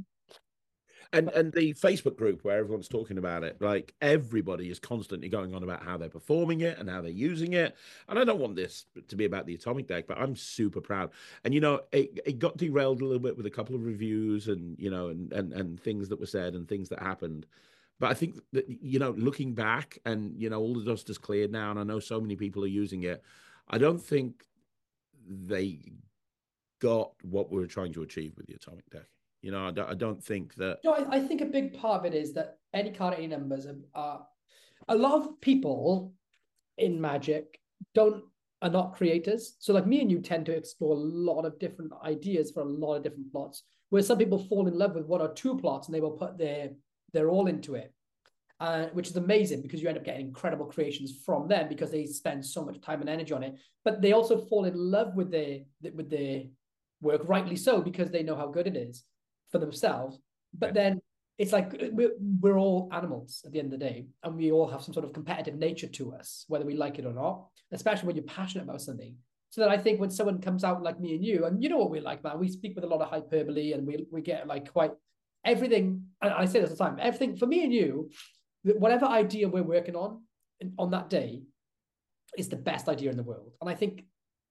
And the Facebook group where everyone's talking about it, like everybody is constantly going on about how they're performing it and how they're using it. And I don't want this to be about the Atomic Deck, but I'm super proud. And it got derailed a little bit with a couple of reviews and and things that were said and things that happened. But I think that looking back and all the dust is cleared now, and I know so many people are using it. I don't think they got what we were trying to achieve with the Atomic Deck. I don't think that. I think a big part of it is that any card, any numbers are a lot of people in Magic are not creators. So like me and you tend to explore a lot of different ideas for a lot of different plots, where some people fall in love with 1 or 2 plots and they will put their all into it. Which is amazing because you end up getting incredible creations from them because they spend so much time and energy on it. But they also fall in love with their work, rightly so, because they know how good it is for themselves. But then it's like we're all animals at the end of the day, and we all have some sort of competitive nature to us, whether we like it or not, especially when you're passionate about something. So that I think when someone comes out like me and you, and you know what we're like, man, we speak with a lot of hyperbole and we get like quite everything. And I say this all the time, everything for me and you, whatever idea we're working on that day is the best idea in the world. And I think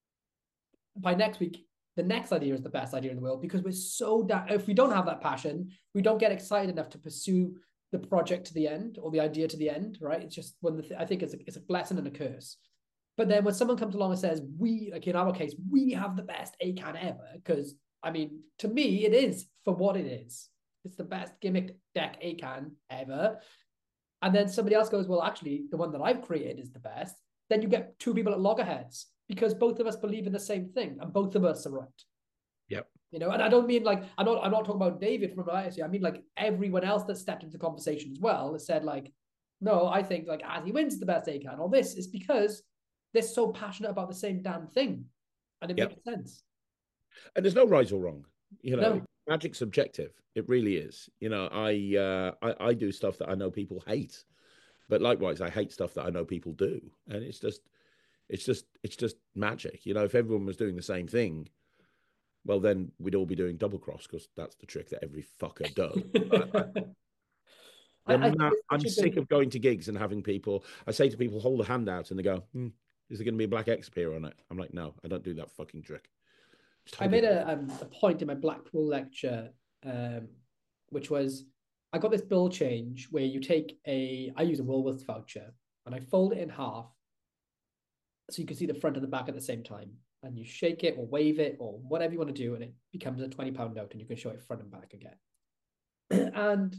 by next week, the next idea is the best idea in the world because we're so if we don't have that passion, we don't get excited enough to pursue the project to the end or the idea to the end, right? It's just I think it's a blessing and a curse. But then when someone comes along and says, like in our case, we have the best ACAN ever, because I mean, to me, it is for what it is. It's the best gimmick deck ACAN ever. And then somebody else goes, well, actually, the one that I've created is the best. Then you get 2 people at loggerheads because both of us believe in the same thing and both of us are right. Yep. And I don't mean like, I'm not talking about David from ISU. I mean like everyone else that stepped into the conversation as well has said like, no, I think like As He Wins the best ACAN. All this is because they're so passionate about the same damn thing. And it makes sense. And there's no right or wrong. No. Magic's subjective. It really is. I do stuff that I know people hate, but likewise, I hate stuff that I know people do, and it's just magic. If everyone was doing the same thing, well, then we'd all be doing double cross because that's the trick that every fucker does. I think it's I'm such a sick good. of going to gigs and having people. I say to people, hold a hand out, and they go, "Is there going to be a black X appear on it?" I'm like, "No, I don't do that fucking trick." Just I hold made it. a point in my Blackpool lecture, which was I got this bill change where you take I use a Woolworths voucher and I fold it in half so you can see the front and the back at the same time. And you shake it or wave it or whatever you want to do, and it becomes a £20 note and you can show it front and back again. And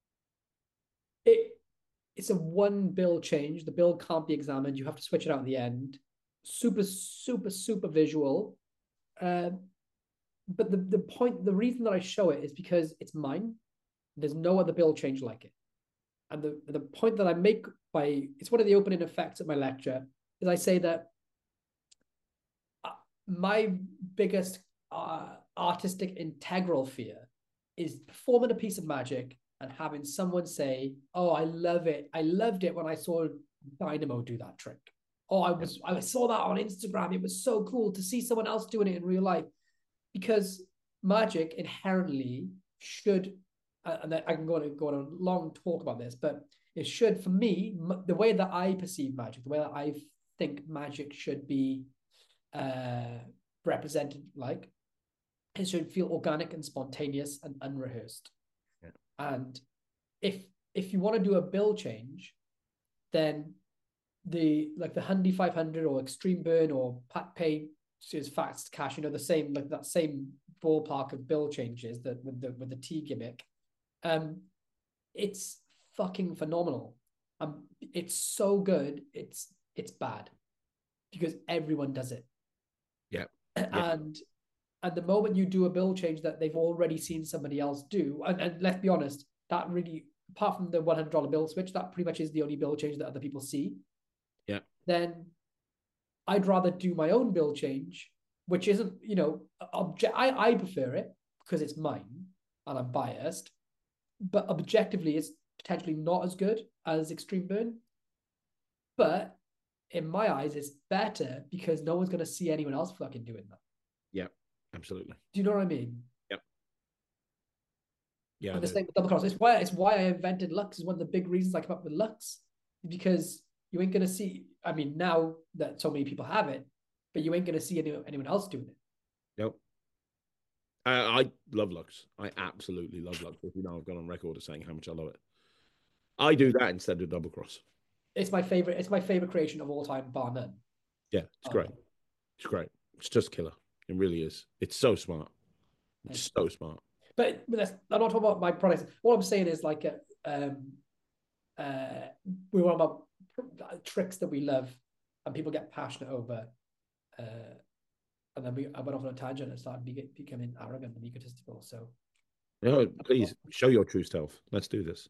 it's a one bill change. The bill can't be examined. You have to switch it out at the end. Super, super, super visual. But the reason that I show it is because it's mine. There's no other bill change like it. And the point that I make it's one of the opening effects of my lecture is I say that my biggest artistic integral fear is performing a piece of magic and having someone say, "Oh, I love it. I loved it when I saw Dynamo do that trick. Oh, I saw that on Instagram. It was so cool to see someone else doing it in real life." Because magic inherently should, and I can go on a long talk about this, but it should, for me, the way that I perceive magic, the way that I think magic should be represented, like, it should feel organic and spontaneous and unrehearsed. Yeah. And if you want to do a bill change, then the Handy 500 or Extreme Burn or Pat Pay is Fast Cash, the same, like that same ballpark of bill changes that with the T gimmick. It's fucking phenomenal. It's so good. It's bad because everyone does it. Yeah. And the moment you do a bill change that they've already seen somebody else do, and let's be honest, that really, apart from the $100 bill switch, that pretty much is the only bill change that other people see. Yeah. Then I'd rather do my own bill change, which isn't, I prefer it because it's mine and I'm biased, but objectively it's potentially not as good as Extreme Burn. But in my eyes, it's better because no one's going to see anyone else fucking doing that. Yeah, absolutely. Do you know what I mean? Yep. Yeah. And the same with double cross. It's why I invented Lux. Is one of the big reasons I come up with Lux, because you ain't going to see. I mean, now that so many people have it, but you ain't going to see anyone else doing it. Nope. I love Lux. I absolutely love Lux. If you know, I've gone on record as saying how much I love it. I do that instead of double cross. It's my favorite. It's my favorite creation of all time, bar none. Yeah, it's great. It's great. It's just killer. It really is. It's so smart. It's so smart. But I'm not talking about my products. What I'm saying is like we were about tricks that we love and people get passionate over. And then I went off on a tangent and started becoming arrogant and egotistical. So, no, please show your true self. Let's do this.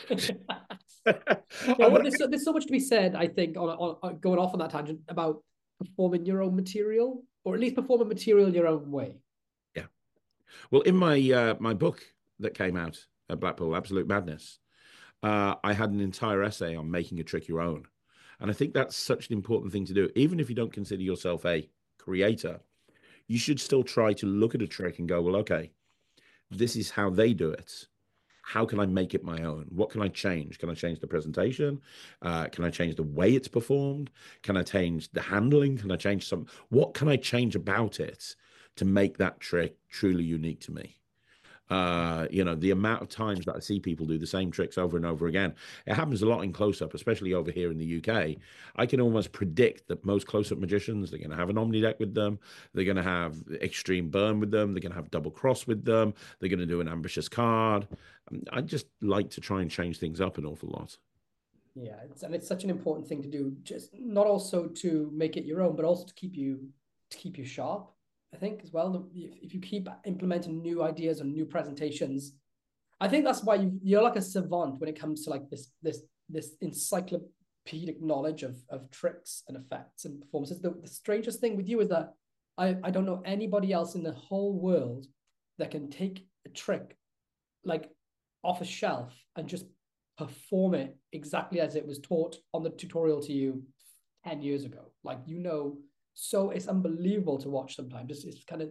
There's so much to be said, I think, on going off on that tangent about performing your own material, or at least performing material your own way. Yeah. Well, in my my book that came out at Blackpool, Absolute Madness, I had an entire essay on making a trick your own. And I think that's such an important thing to do. Even if you don't consider yourself a creator, you should still try to look at a trick and go, well, okay, this is how they do it. How can I make it my own? What can I change? Can I change the presentation? Can I change the way it's performed? Can I change the handling? Can I change what can I change about it to make that trick truly unique to me? The amount of times that I see people do the same tricks over and over again, it happens a lot in close-up, especially over here in the UK. I can almost predict that most close-up magicians, they're going to have an Omnideck with them, they're going to have Extreme Burn with them, they're going to have Double Cross with them, they're going to do an ambitious card. I just like to try and change things up an awful lot. Yeah, it's such an important thing to do, just not also to make it your own, but also to keep you sharp. I think as well, if you keep implementing new ideas and new presentations, I think that's why you're like a savant when it comes to like this encyclopedic knowledge of tricks and effects and performances. The strangest thing with you is that I don't know anybody else in the whole world that can take a trick like off a shelf and just perform it exactly as it was taught on the tutorial to you 10 years ago. Like, so it's unbelievable to watch sometimes. It's kind of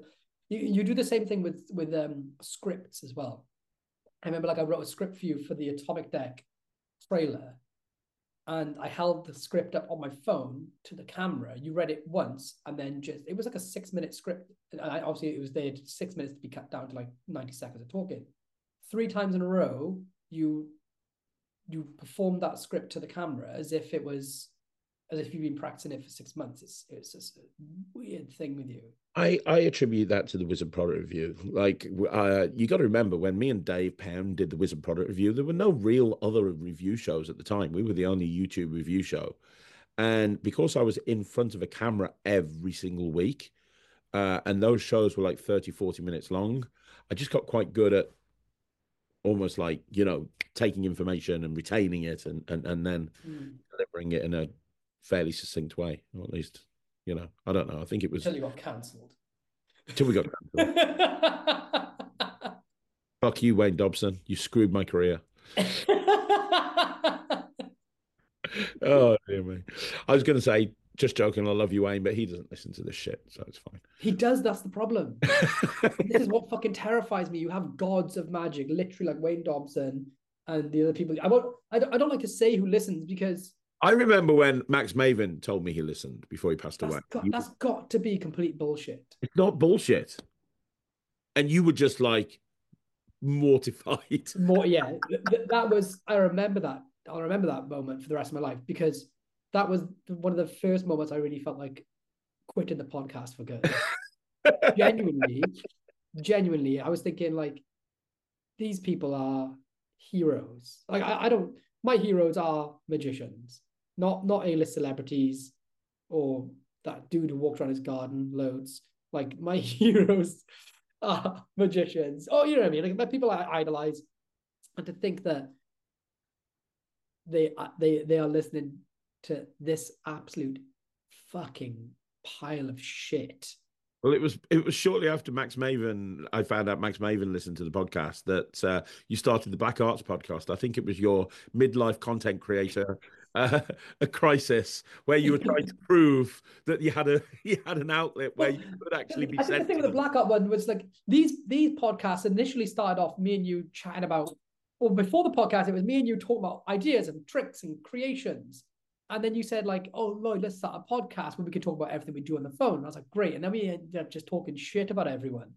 You do the same thing with scripts as well. I remember like I wrote a script for you for the Atomic Deck trailer, and I held the script up on my phone to the camera. You read it once, and then it was like a 6-minute script. And obviously it was there 6 minutes to be cut down to like 90 seconds of talking. 3 times in a row, you performed that script to the camera as if you've been practicing it for 6 months. It's just a weird thing with you. I attribute that to the Wizard Product Review. Like, you got to remember when me and Dave Pound did the Wizard Product Review, there were no real other review shows at the time. We were the only YouTube review show. And because I was in front of a camera every single week, and those shows were like 30, 40 minutes long, I just got quite good at almost like, taking information and retaining it and then delivering it in a fairly succinct way, or at least, I don't know. I think it was... Until you got cancelled. Until we got cancelled. Fuck you, Wayne Dobson. You screwed my career. Oh, dear me. I was going to say, just joking, I love you, Wayne, but he doesn't listen to this shit, so it's fine. He does, that's the problem. This is what fucking terrifies me. You have gods of magic, literally like Wayne Dobson and the other people. I don't like to say who listens because... I remember when Max Maven told me he listened before he passed away. That's got to be complete bullshit. It's not bullshit. And you were just like mortified. Yeah. That was, I remember that. I'll remember that moment for the rest of my life because that was one of the first moments I really felt like quitting the podcast for good. Genuinely, I was thinking like, these people are heroes. Like my heroes are magicians. Not A-list celebrities or that dude who walked around his garden loads. Like my heroes are magicians. Oh, you know what I mean? Like people I idolize, and to think that they are listening to this absolute fucking pile of shit. Well, it was shortly after Max Maven, I found out Max Maven listened to the podcast, that you started the Black Arts podcast. I think it was your midlife content creator, a crisis where you were trying to prove that you had an outlet where you could actually be. I think the thing with the Black Art one was like these podcasts initially started off me and you chatting about, well, before the podcast, it was me and you talking about ideas and tricks and creations. And then you said like, oh, Lloyd, let's start a podcast where we could talk about everything we do on the phone. And I was like, great. And then we ended up just talking shit about everyone.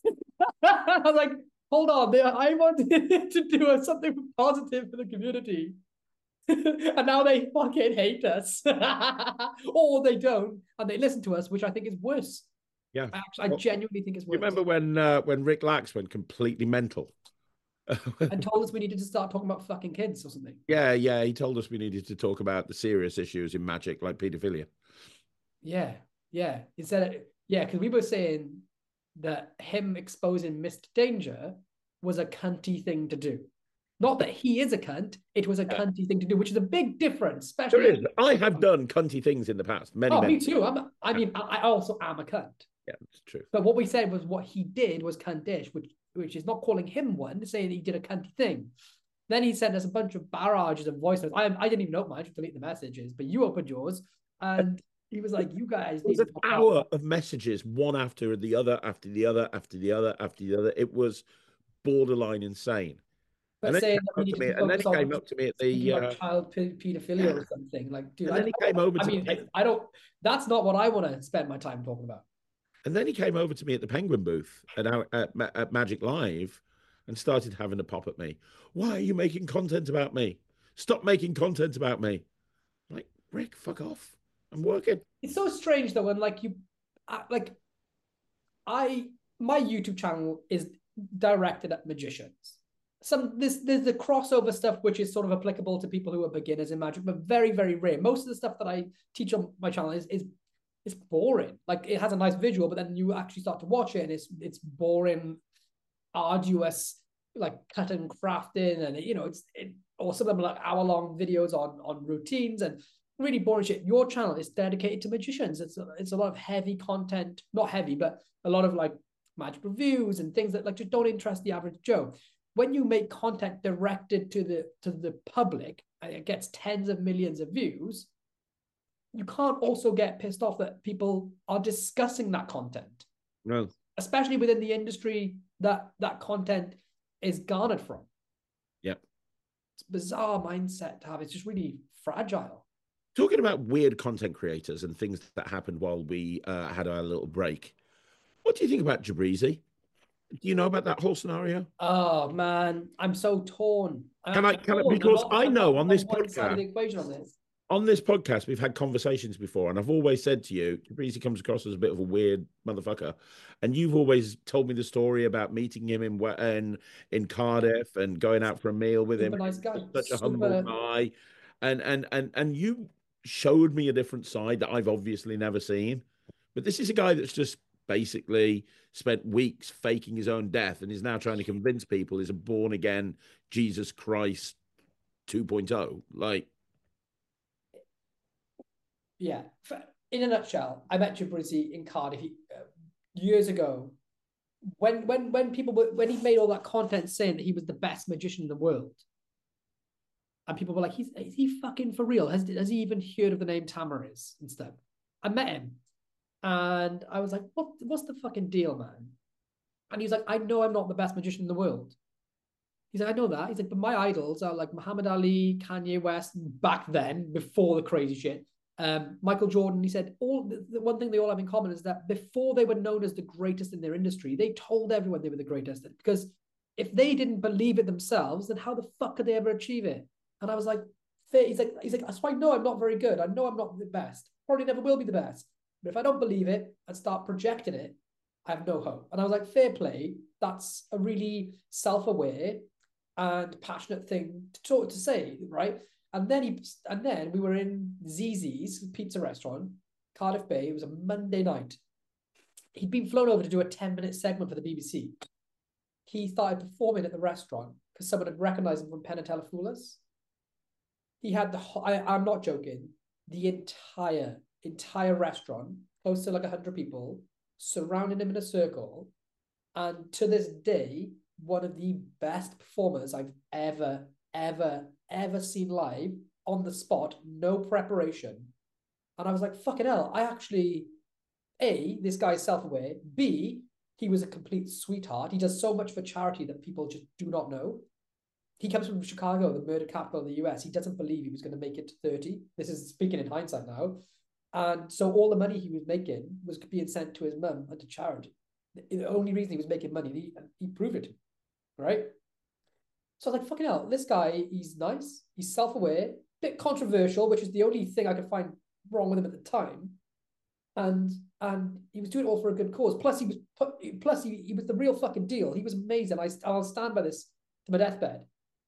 I was like, hold on, I wanted to do something positive for the community. And now they fucking hate us. Or they don't. And they listen to us, which I think is worse. Yeah. I genuinely think it's worse. You remember when Rick Lax went completely mental? And told us we needed to start talking about fucking kids or something. Yeah, he told us we needed to talk about the serious issues in magic, like paedophilia. Yeah. Instead, because we were saying that him exposing Mr. Danger was a cunty thing to do. Not that he is a cunt, it was a cunty thing to do, which is a big difference. Especially there is. I have done cunty things in the past. Many. Me too. I also am a cunt. Yeah, it's true. But what we said was what he did was cuntish, which is not calling him one, saying he did a cunty thing. Then he sent us a bunch of barrages of voice notes. I didn't even open mine to delete the messages, but you opened yours, and he was like, "You guys." It was an hour of messages, one after the other, after the other, after the other, after the other. It was borderline insane. But and saying that then he came up to me at the child pedophilia or something. Like, dude, and then he came over. I don't. That's not what I want to spend my time talking about. And then he came over to me at the Penguin booth at Magic Live and started having a pop at me. Why are you making content about me? Stop making content about me. I'm like, Rick, fuck off. I'm working. It's so strange though, when my YouTube channel is directed at magicians. There's the crossover stuff which is sort of applicable to people who are beginners in magic, but very, very rare. Most of the stuff that I teach on my channel is boring. Like, it has a nice visual, but then you actually start to watch it and it's boring, arduous, like cut and crafting, and or some of them are like hour-long videos on routines and really boring shit. Your channel is dedicated to magicians. It's a lot of heavy content, not heavy, but a lot of like magic reviews and things that like just don't interest the average Joe. When you make content directed to the public and it gets tens of millions of views, you can't also get pissed off that people are discussing that content. No. especially within the industry that content is garnered from. Yep. It's a bizarre mindset to have. It's just really fragile. Talking about weird content creators and things that happened while we had our little break, what do you think about Jabrizi? Do you know about that whole scenario? Oh man, I'm so torn. Can I, because I know on this one side of the podcast, equation on this. we've had conversations before, and I've always said to you, Jabrizi comes across as a bit of a weird motherfucker, and you've always told me the story about meeting him in Cardiff and going out for a meal with him. Super nice guy, Such a humble guy, and you showed me a different side that I've obviously never seen. But this is a guy that's just basically spent weeks faking his own death and is now trying to convince people he's a born again Jesus Christ 2.0. Like, yeah. In a nutshell, I met Jabrizi in Cardiff years ago. When he made all that content saying that he was the best magician in the world, and people were like, is he fucking for real? Has he even heard of the name Tamariz and stuff? I met him, and I was like, what's the fucking deal, man? And he's like, I know I'm not the best magician in the world. He's like, I know that. He's like, but my idols are like Muhammad Ali, Kanye West, back then, before the crazy shit. Michael Jordan. He said the one thing they all have in common is that before they were known as the greatest in their industry, they told everyone they were the greatest. Because if they didn't believe it themselves, then how the fuck could they ever achieve it? And I was like, he's like, that's why I know I'm not very good. I know I'm not the best. Probably never will be the best. But if I don't believe it and start projecting it, I have no hope. And I was like, fair play. That's a really self-aware and passionate thing to say, right? And then we were in Zizi's pizza restaurant, Cardiff Bay. It was a Monday night. He'd been flown over to do a 10-minute segment for the BBC. He started performing at the restaurant because someone had recognized him from Penn and Telefoolas. He had I'm not joking, the entire restaurant, close to like 100 people, surrounding him in a circle. And to this day, one of the best performers I've ever seen live on the spot, no preparation. And I was like, fucking hell, I actually, A, this guy's self-aware. B, he was a complete sweetheart. He does so much for charity that people just do not know. He comes from Chicago, the murder capital of the US. He doesn't believe he was going to make it to 30. This is speaking in hindsight now. And so all the money he was making was being sent to his mum and to charity. The only reason he was making money, he proved it, right? So I was like, fucking hell, this guy, he's nice, he's self-aware, bit controversial, which is the only thing I could find wrong with him at the time. And he was doing it all for a good cause. Plus, he was the real fucking deal. He was amazing. I'll stand by this to my deathbed.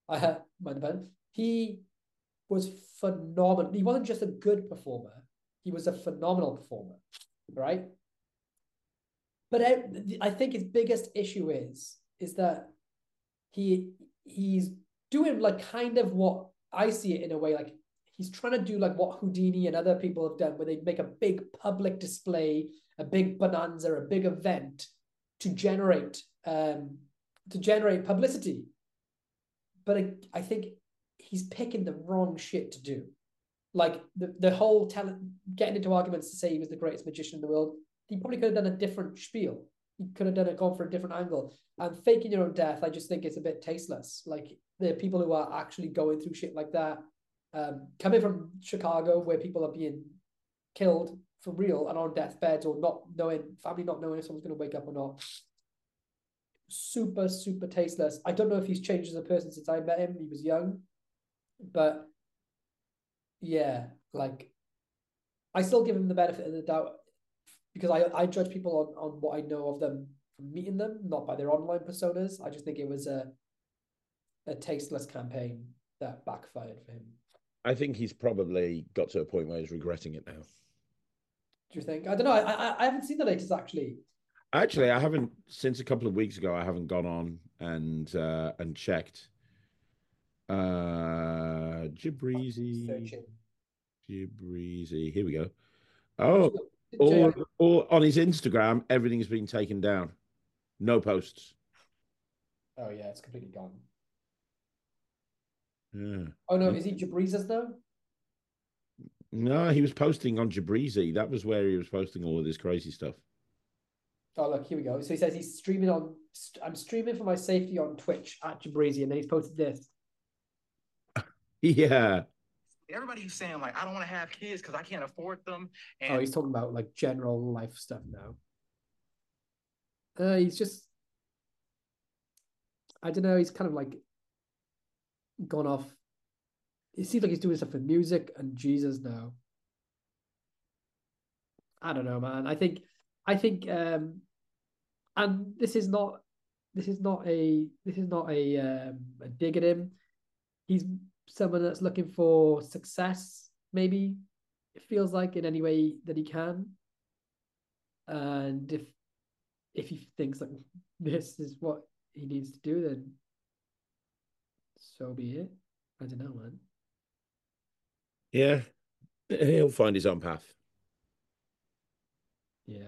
He was phenomenal. He wasn't just a good performer. He was a phenomenal performer, right? But I think his biggest issue is that he's doing like kind of what I see it in a way, like he's trying to do like what Houdini and other people have done, where they make a big public display, a big bonanza, a big event to generate publicity. But I think he's picking the wrong shit to do. Like the whole getting into arguments to say he was the greatest magician in the world. He probably could have done a different spiel. He could have gone for a different angle. And faking your own death, I just think it's a bit tasteless. Like the people who are actually going through shit like that, coming from Chicago where people are being killed for real and on deathbeds or family not knowing if someone's going to wake up or not. Super, super tasteless. I don't know if he's changed as a person since I met him. He was young. But yeah, like I still give him the benefit of the doubt because I judge people on what I know of them from meeting them, not by their online personas. I just think it was a tasteless campaign that backfired for him. I think he's probably got to a point where he's regretting it now. Do you think? I don't know. I haven't seen the latest actually. Actually, I haven't since a couple of weeks ago. I haven't gone on and checked. Jabrizi. Here we go. Oh, all on his Instagram, everything's been taken down. No posts. Oh yeah, it's completely gone. Yeah. Oh no, is he Jabrizi's now? No, he was posting on Jabrizi. That was where he was posting all of this crazy stuff. Oh, look, here we go. So he says he's streaming on. I'm streaming for my safety on Twitch at Jabrizi, and then he's posted this. Yeah. Everybody who's saying like I don't want to have kids because I can't afford them. And Oh, he's talking about like general life stuff now. He's just, I don't know. He's kind of like gone off. It seems like he's doing stuff for music and Jesus now. I don't know, man. I think, and this is not a dig at him. He's someone that's looking for success, maybe it feels like in any way that he can. And if he thinks like this is what he needs to do, then so be it. I don't know, man. Yeah. He'll find his own path. Yeah.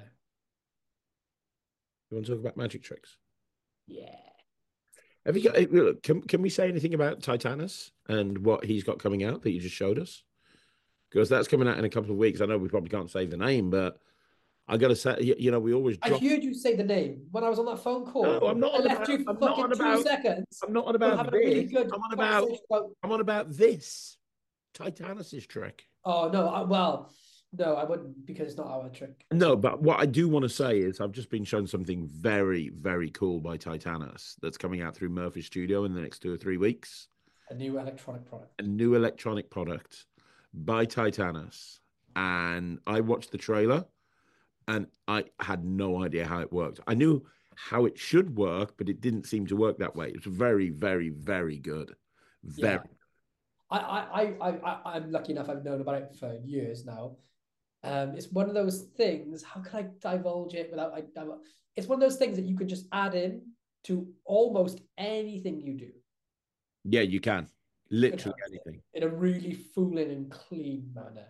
You want to talk about magic tricks? Yeah. Have you got? Look, can we say anything about Titanus and what he's got coming out that you just showed us? Because that's coming out in a couple of weeks. I know we probably can't say the name, but I got to say, we always. I heard you say the name when I was on that phone call. No, I'm not. I left you for fucking 2 seconds. I'm not on about this. Really good I'm on about this Titanus's trick. Oh no! No, I wouldn't, because it's not our trick. No, but what I do want to say is I've just been shown something very, very cool by Titanus that's coming out through Murphy Studio in the next 2 or 3 weeks. A new electronic product. A new electronic product by Titanus. And I watched the trailer and I had no idea how it worked. I knew how it should work, but it didn't seem to work that way. It was very, very, very good. Very. Yeah. I'm lucky enough. I've known about it for years now. It's one of those things. How can I divulge it without? It's one of those things that you can just add in to almost anything you do. Yeah, you can. Literally anything. In a really fooling and clean manner.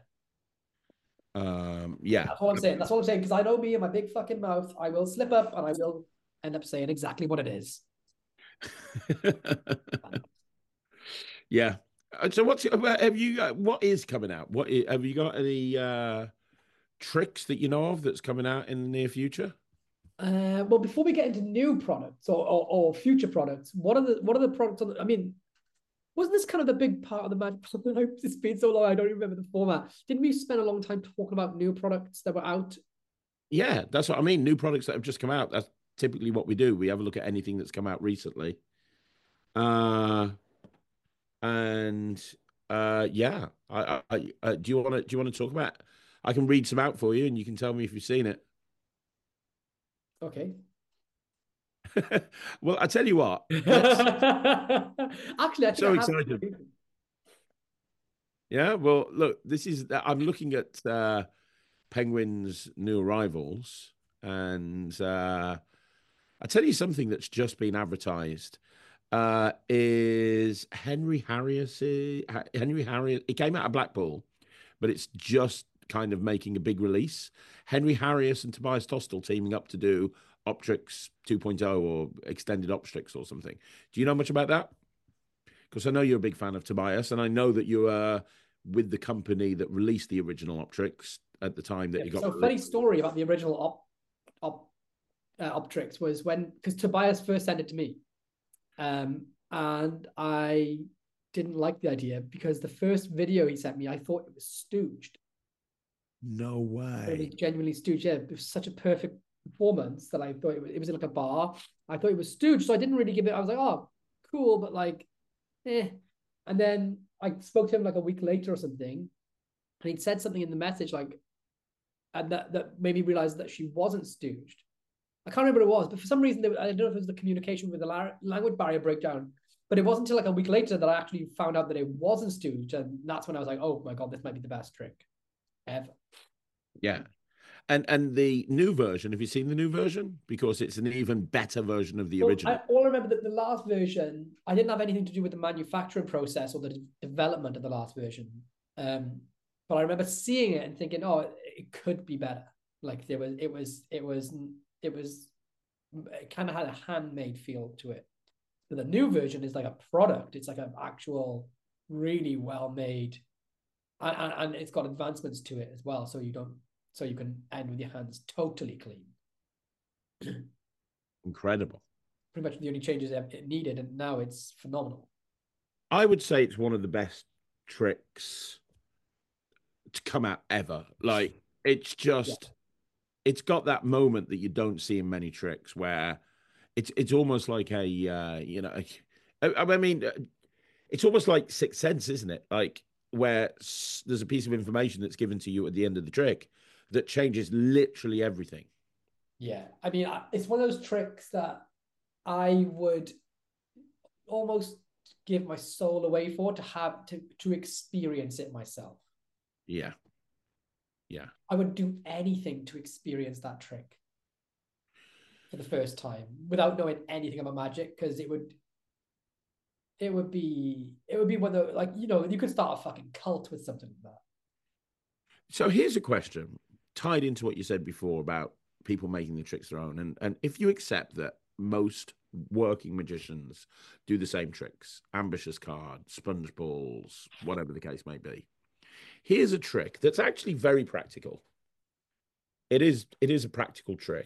Yeah. That's all I'm saying. Because I know me and my big fucking mouth. I will slip up and I will end up saying exactly what it is. Yeah. So what is coming out? Have you got any tricks that you know of that's coming out in the near future? Well, before we get into new products or future products, what are the products I mean, wasn't this kind of the big part of the magic? It's been so long, I don't even remember the format. Didn't we spend a long time talking about new products that were out? Yeah, that's what I mean. New products that have just come out. That's typically what we do. We have a look at anything that's come out recently. Yeah. Do you want to talk about? I can read some out for you, and you can tell me if you've seen it. Okay. Well, I tell you what. Actually, I'm so excited. Yeah. Well, look, I'm looking at Penguin's new arrivals, and I tell you something that's just been advertised. Is Henry Harriet? It came out of Blackpool, but it's just kind of making a big release. Henry Harriet and Tobias Tostel teaming up to do Optrix 2.0 or extended Optrix or something. Do you know much about that? Because I know you're a big fan of Tobias, and I know that you were with the company that released the original Optrix at the time that you got. So, funny story about the original Optrix was because Tobias first sent it to me. And I didn't like the idea because the first video he sent me, I thought it was stooged. No way. It was genuinely stooged. Yeah, it was such a perfect performance that I thought it was in like a bar. I thought it was stooged, so I didn't really give it. I was like, oh, cool, but like, eh. And then I spoke to him like a week later or something, and he'd said something in the message like, and that made me realize that she wasn't stooged. I can't remember what it was, but for some reason, I don't know if it was the communication with the language barrier breakdown, but it wasn't until like a week later that I actually found out that it wasn't stooged. And that's when I was like, oh my God, this might be the best trick ever. Yeah. And the new version, have you seen the new version? Because it's an even better version of the original. I remember that the last version, I didn't have anything to do with the manufacturing process or the development of the last version. But I remember seeing it and thinking, oh, it could be better. Like it kind of had a handmade feel to it. But the new version is like a product. It's like an actual really well made, and it's got advancements to it as well. So you can end with your hands totally clean. Incredible. Pretty much the only changes it needed, and now it's phenomenal. I would say it's one of the best tricks to come out ever. Like, it's just, it's got that moment that you don't see in many tricks where it's almost like a, I mean, it's almost like Sixth Sense, isn't it? Like, where there's a piece of information that's given to you at the end of the trick that changes literally everything. Yeah. I mean, it's one of those tricks that I would almost give my soul away for, to have to experience it myself. Yeah. Yeah. I would do anything to experience that trick for the first time without knowing anything about magic, because it would be one of the, like, you could start a fucking cult with something like that. So here's a question tied into what you said before about people making the tricks their own. And if you accept that most working magicians do the same tricks, ambitious cards, sponge balls, whatever the case may be, here's a trick that's actually very practical. It is a practical trick,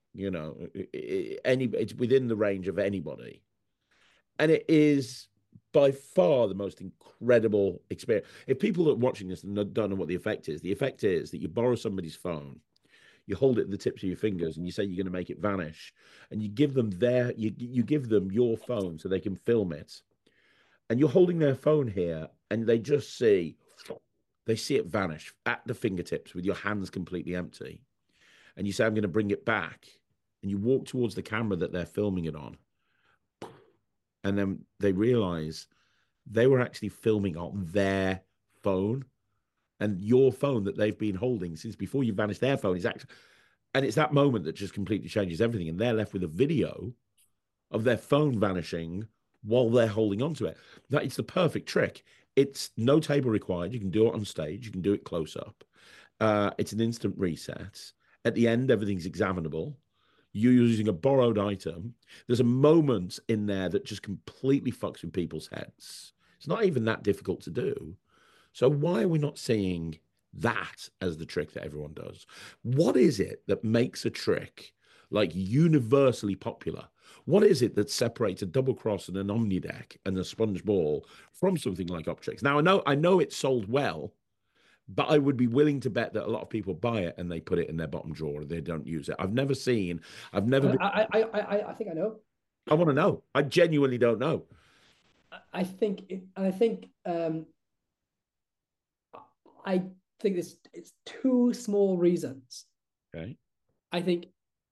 it's within the range of anybody. And it is by far the most incredible experience. If people are watching this and don't know what the effect is that you borrow somebody's phone, you hold it at the tips of your fingers, and you say you're going to make it vanish, and you give them you give them your phone so they can film it, and you're holding their phone here, and they see it vanish at the fingertips with your hands completely empty, and you say, I'm going to bring it back, and you walk towards the camera that they're filming it on, and then they realize they were actually filming on their phone, and your phone that they've been holding since before you vanished their phone is actually, and it's that moment that just completely changes everything. And they're left with a video of their phone vanishing while they're holding onto it. That it's the perfect trick. It's no table required. You can do it on stage. You can do it close up. It's an instant reset. At the end, everything's examinable. You're using a borrowed item. There's a moment in there that just completely fucks with people's heads. It's not even that difficult to do. So why are we not seeing that as the trick that everyone does? What is it that makes a trick like universally popular? What is it that separates a double cross and an omnideck and a sponge ball from something like Optrix? Now, I know it's sold well, but I would be willing to bet that a lot of people buy it and they put it in their bottom drawer and they don't use it. I've never been... I think I know. I want to know. I genuinely don't know. I think it's two small reasons. Okay. I think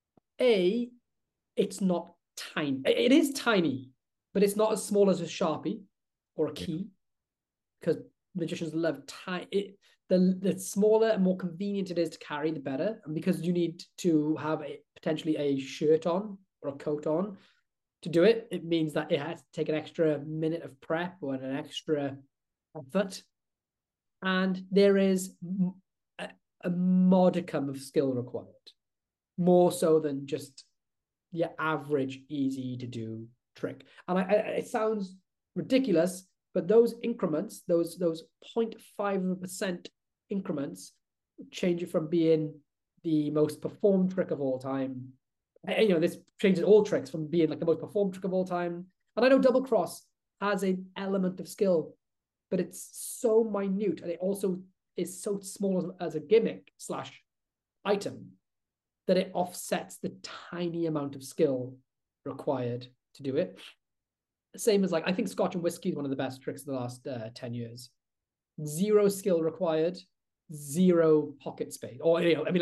it's not tiny. It is tiny, but it's not as small as a Sharpie or a key, because magicians love tiny. The smaller and more convenient it is to carry, the better. And because you need to have potentially a shirt on or a coat on to do it, it means that it has to take an extra minute of prep or an extra effort. And there is a modicum of skill required, more so than just your average easy to do trick. And it sounds ridiculous, but those increments, those 0.5% increments, change it from being the most performed trick of all time. This changes all tricks from being like the most performed trick of all time. And I know double cross has an element of skill, but it's so minute, and it also is so small as a gimmick / item that it offsets the tiny amount of skill required to do it. Same as, like, I think Scotch and whiskey is one of the best tricks of the last 10 years. 0 skill required, 0 pocket space, or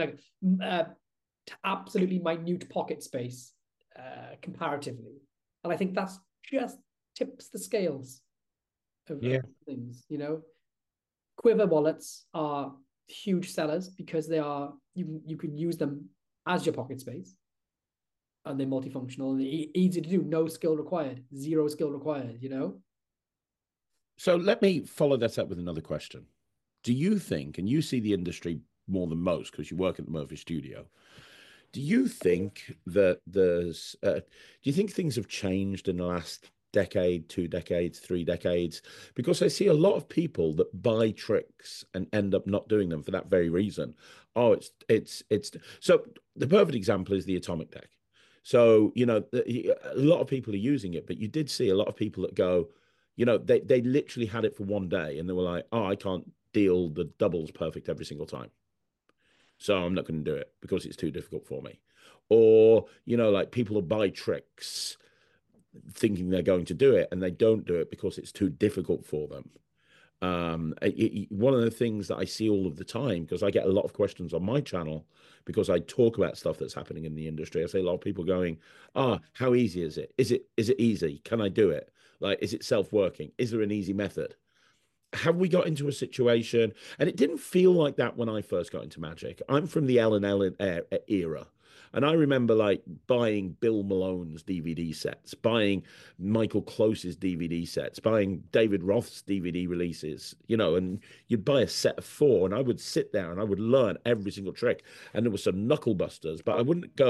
absolutely minute pocket space comparatively. And I think that's just tips the scales of things. Quiver wallets are huge sellers because they are, you can use them as your pocket space, and they're multifunctional and easy to do. No skill required, 0 skill required. So let me follow that up with another question. Do you think, and you see the industry more than most because you work at the Murphy Studio, do you think that do you think things have changed in the last decade, 2 decades, 3 decades? Because I see a lot of people that buy tricks and end up not doing them for that very reason. Oh, it's so the perfect example is the Atomic deck. So, a lot of people are using it, but you did see a lot of people that go, they literally had it for one day and they were like, oh, I can't deal the doubles perfect every single time. So I'm not going to do it because it's too difficult for me. Or, like people will buy tricks thinking they're going to do it and they don't do it because it's too difficult for them. One of the things that I see all of the time, because I get a lot of questions on my channel because I talk about stuff that's happening in the industry. I see a lot of people going, how easy is it? Is it easy? Can I do it? Like, is it self-working? Is there an easy method? Have we got into a situation? And it didn't feel like that when I first got into Magic. I'm from the L&L era. And I remember like buying Bill Malone's DVD sets, buying Michael Close's DVD sets, buying David Roth's DVD releases, and you'd buy a set of 4 and I would sit there and I would learn every single trick. And there were some knuckle busters, but I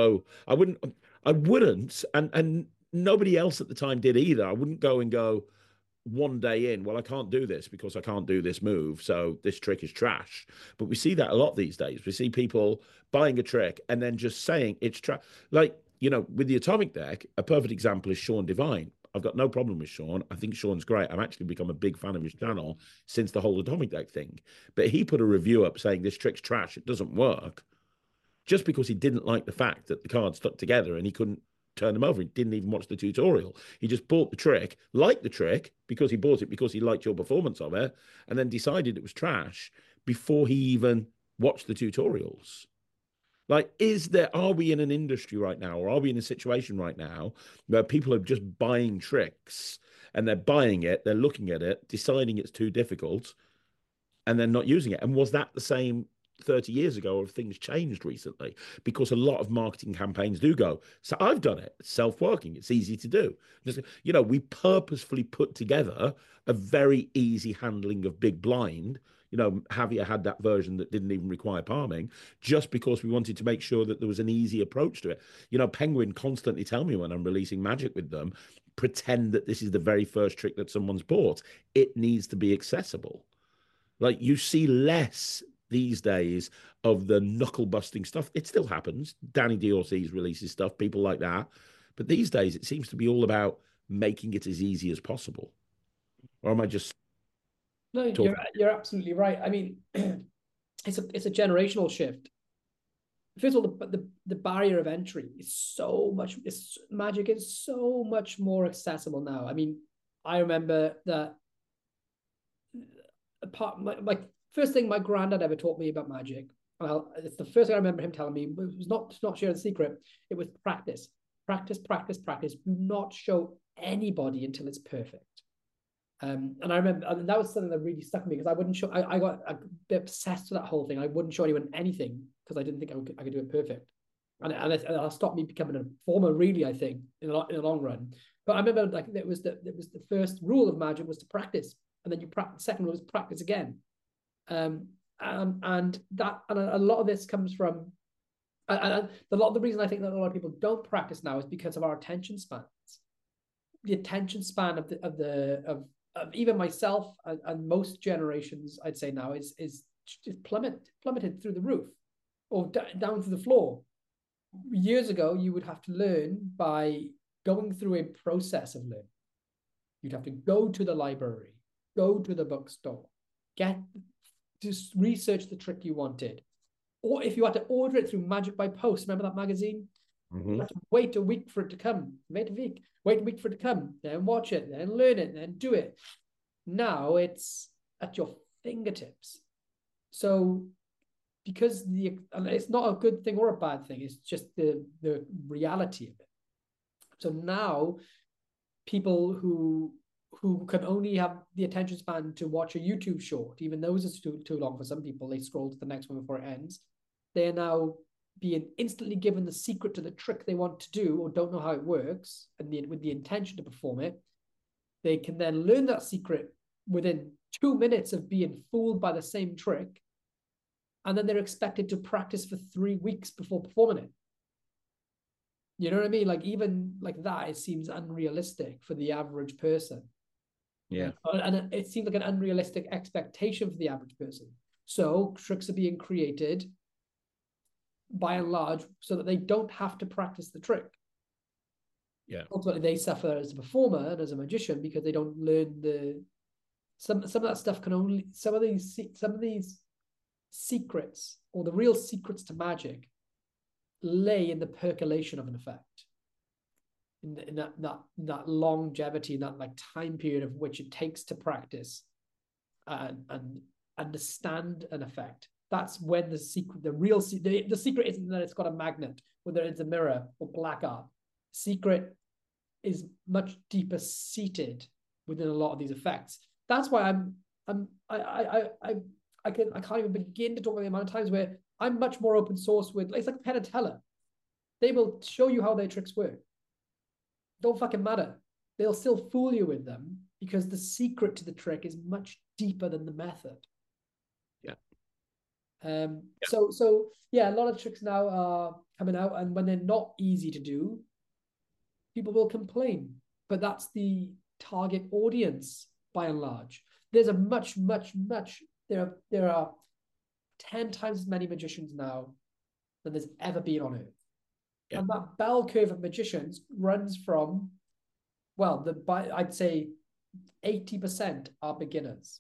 wouldn't, and nobody else at the time did either. I wouldn't go and go, one day in, well, I can't do this because I can't do this move, so this trick is trash. But we see that a lot these days. We see people buying a trick and then just saying it's trash. Like, with the Atomic deck, a perfect example is Sean Devine. I've got no problem with Sean. I think Sean's great. I've actually become a big fan of his channel since the whole Atomic deck thing. But he put a review up saying this trick's trash, it doesn't work, just because he didn't like the fact that the cards stuck together and he couldn't turn them over. He didn't even watch the tutorial. He just bought the trick, liked the trick because he bought it because he liked your performance of it, and then decided it was trash before he even watched the tutorials. Like, are we in an industry right now, or are we in a situation right now where people are just buying tricks and they're buying it, they're looking at it, deciding it's too difficult, and then not using it? And was that the same 30 years ago, or have things changed recently? Because a lot of marketing campaigns do go, so I've done it. It's self-working. It's easy to do. Just, we purposefully put together a very easy handling of Big Blind. Javier had that version that didn't even require palming, just because we wanted to make sure that there was an easy approach to it. Penguin constantly tell me when I'm releasing Magic with them, pretend that this is the very first trick that someone's bought. It needs to be accessible. Like, you see less these days of the knuckle busting stuff. It still happens. Danny DLC's releases stuff, people like that. But these days it seems to be all about making it as easy as possible. Or am I just No, you're absolutely right. I mean, it's a generational shift. First of all, the barrier of entry is so much. Magic is so much more accessible now. I mean, I remember that like first thing my granddad ever taught me about Magic. Well, it's the first thing I remember him telling me. It was not sharing the secret. It was practice. Do not show anybody until it's perfect. And I remember, and that was something that really stuck with me, because I wouldn't show. I got a bit obsessed with that whole thing. I wouldn't show anyone anything because I didn't think I could do it perfect. And it stopped me becoming a performer, really, I think, in the long run. But I remember, like, it was the first rule of Magic was to practice, and then you practice. Second rule is practice again. And a lot of this comes from, and a lot of the reason I think that a lot of people don't practice now is because of our attention spans. The attention span of even myself and most generations, I'd say now, is plummeted through the roof, or down to the floor. Years ago, you would have to learn by going through a process of learning. You'd have to go to the library, go to the bookstore, just research the trick you wanted. Or if you had to order it through Magic by Post, remember that magazine? Mm-hmm. You had to wait a week for it to come. Wait a week for it to come, then watch it, then learn it, then do it. Now it's at your fingertips. So because and it's not a good thing or a bad thing, it's just the reality of it. So now people who can only have the attention span to watch a YouTube short, even those are too long for some people, they scroll to the next one before it ends. They are now being instantly given the secret to the trick they want to do, or don't know how it works, and with the intention to perform it. They can then learn that secret within 2 minutes of being fooled by the same trick, and then they're expected to practice for 3 weeks before performing it. You know what I mean? Like, even like that, it seems unrealistic for the average person. Yeah. And it seems like an unrealistic expectation for the average person. So tricks are being created by and large so that they don't have to practice the trick. ultimately they suffer as a performer and as a magician because they don't learn some of that stuff can only some of these secrets, or the real secrets to magic, lay in the percolation of an effect, in that longevity, in that like time period of which it takes to practice and understand an effect. That's when the secret, the secret isn't that it's got a magnet, whether it's a mirror or black art. Secret is much deeper seated within a lot of these effects. That's why I can't even begin to talk about the amount of times where I'm much more open source with, it's like Penn and Teller. They will show you how their tricks work. Don't fucking matter. They'll still fool you with them because the secret to the trick is much deeper than the method. So yeah, a lot of tricks now are coming out, and when they're not easy to do, people will complain. But that's the target audience by and large. There's a much there are 10 times as many magicians now than there's ever been on Earth. Yeah. And that bell curve of magicians runs from, well, I'd say 80% are beginners.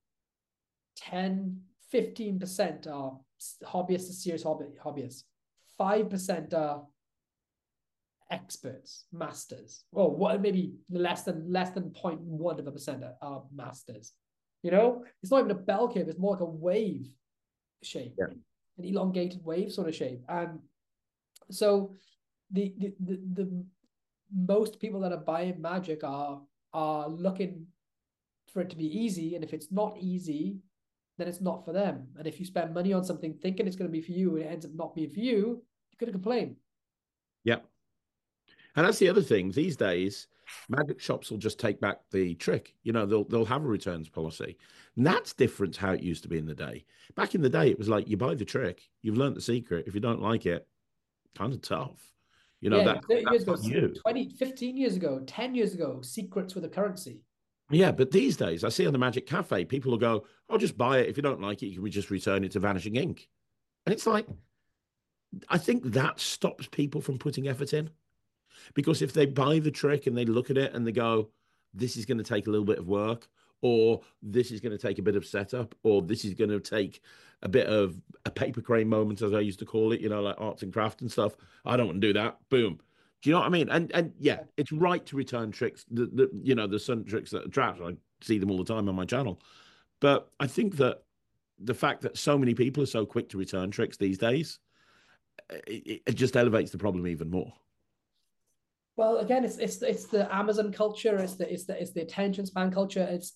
15% are hobbyists, serious hobbyists. 5% are experts, masters. Well, what, maybe less than 0.1% are masters. You know, it's not even a bell curve. It's more like a wave shape, an elongated wave sort of shape. And so the most people that are buying magic are looking for it to be easy. And if it's not easy, then it's not for them. And if you spend money on something thinking it's going to be for you and it ends up not being for you, you're going to complain. Yeah. And that's the other thing. These days, magic shops will just take back the trick. You know, they'll have a returns policy. And that's different to how it used to be in the day. Back in the day, it was like, you buy the trick, you've learned the secret. If you don't like it, kind of tough. You know, 30 years ago, 20, 15 years ago, 10 years ago, secrets were the currency. Yeah, but these days, I see on the Magic Cafe, people will go, "I'll just buy it. If you don't like it, you can just return it to Vanishing Ink." And it's like, I think that stops people from putting effort in. Because if they buy the trick and they look at it and they go, "This is going to take a little bit of work," or "This is going to take a bit of setup," or "This is going to take a bit of a paper crane moment," as I used to call it, you know, like arts and craft and stuff. I don't want to do that. Boom. Do you know what I mean? And yeah, it's right to return tricks. There's some tricks that are traps. I see them all the time on my channel. But I think that the fact that so many people are so quick to return tricks these days, it just elevates the problem even more. Well, again, it's the Amazon culture. It's the attention span culture. It's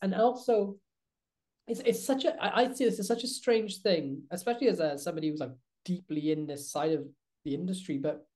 such a, I'd say this is such a strange thing, especially as somebody who's like deeply in this side of the industry. But